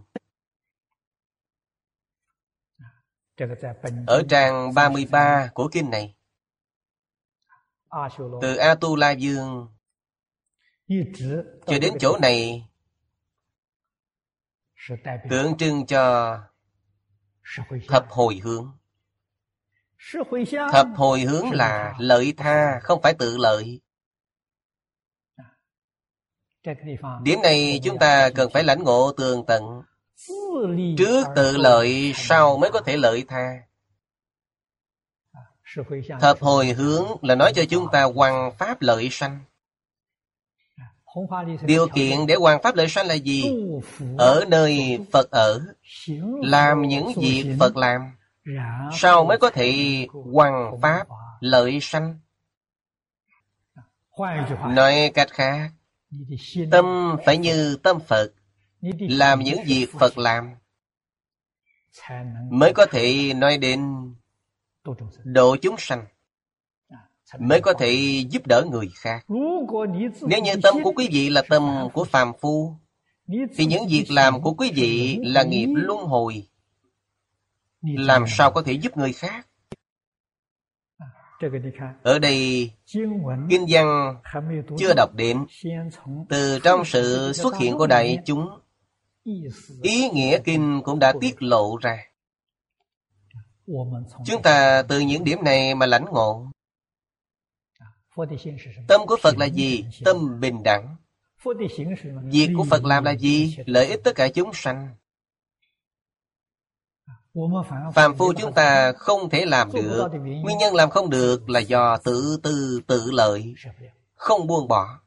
ở trang ba mươi ba của kinh này, từ A-tu-la Dương cho đến chỗ này tượng trưng cho thập hồi hướng. Thập hồi hướng là lợi tha, không phải tự lợi. Điểm này chúng ta cần phải lãnh ngộ tường tận. Trước tự lợi, sau mới có thể lợi tha. Thập hồi hướng là nói cho chúng ta hoằng pháp lợi sanh. Điều kiện để hoằng pháp lợi sanh là gì? Ở nơi Phật ở, làm những việc Phật làm, sau mới có thể hoằng pháp lợi sanh. Nói cách khác, tâm phải như tâm Phật, làm những việc Phật làm, mới có thể nói đến độ chúng sanh, mới có thể giúp đỡ người khác. Nếu như tâm của quý vị là tâm của phàm phu, thì những việc làm của quý vị là nghiệp luân hồi, làm sao có thể giúp người khác? Ở đây, kinh văn chưa đọc đến, từ trong sự xuất hiện của đại chúng, ý nghĩa kinh cũng đã tiết lộ ra. Chúng ta từ những điểm này mà lãnh ngộ. Tâm của Phật là gì? Tâm bình đẳng. Việc của Phật làm là gì? Lợi ích tất cả chúng sanh. Phàm phu chúng ta không thể làm được. Nguyên nhân làm không được là do tự tư tự lợi, không buông bỏ.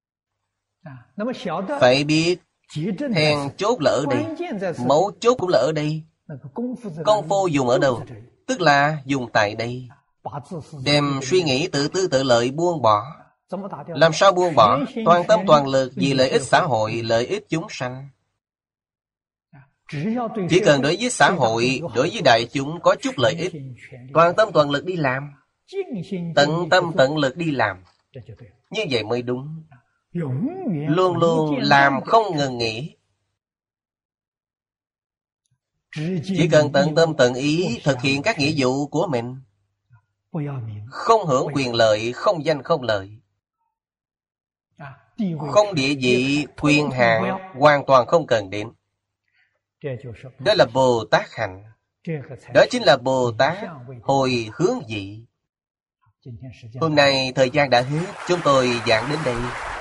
Phải biết then chốt là ở đây, mấu chốt cũng là ở đây. Công phu dùng ở đâu? Tức là dùng tại đây. Đem suy nghĩ tự tư tự lợi buông bỏ. Làm sao buông bỏ? Toàn tâm toàn lực vì lợi ích xã hội, lợi ích chúng sanh. Chỉ cần đối với xã hội, đối với đại chúng có chút lợi ích, toàn tâm toàn lực đi làm, tận tâm tận lực đi làm, như vậy mới đúng. Luôn luôn làm không ngừng nghỉ. Chỉ cần tận tâm tận ý thực hiện các nghĩa vụ của mình, không hưởng quyền lợi, không danh không lợi, không địa vị, quyền hạn, hoàn toàn không cần đến. Đó là Bồ Tát hạnh. Đó chính là Bồ Tát hồi hướng vị. Hôm nay thời gian đã hết, chúng tôi giảng đến đây.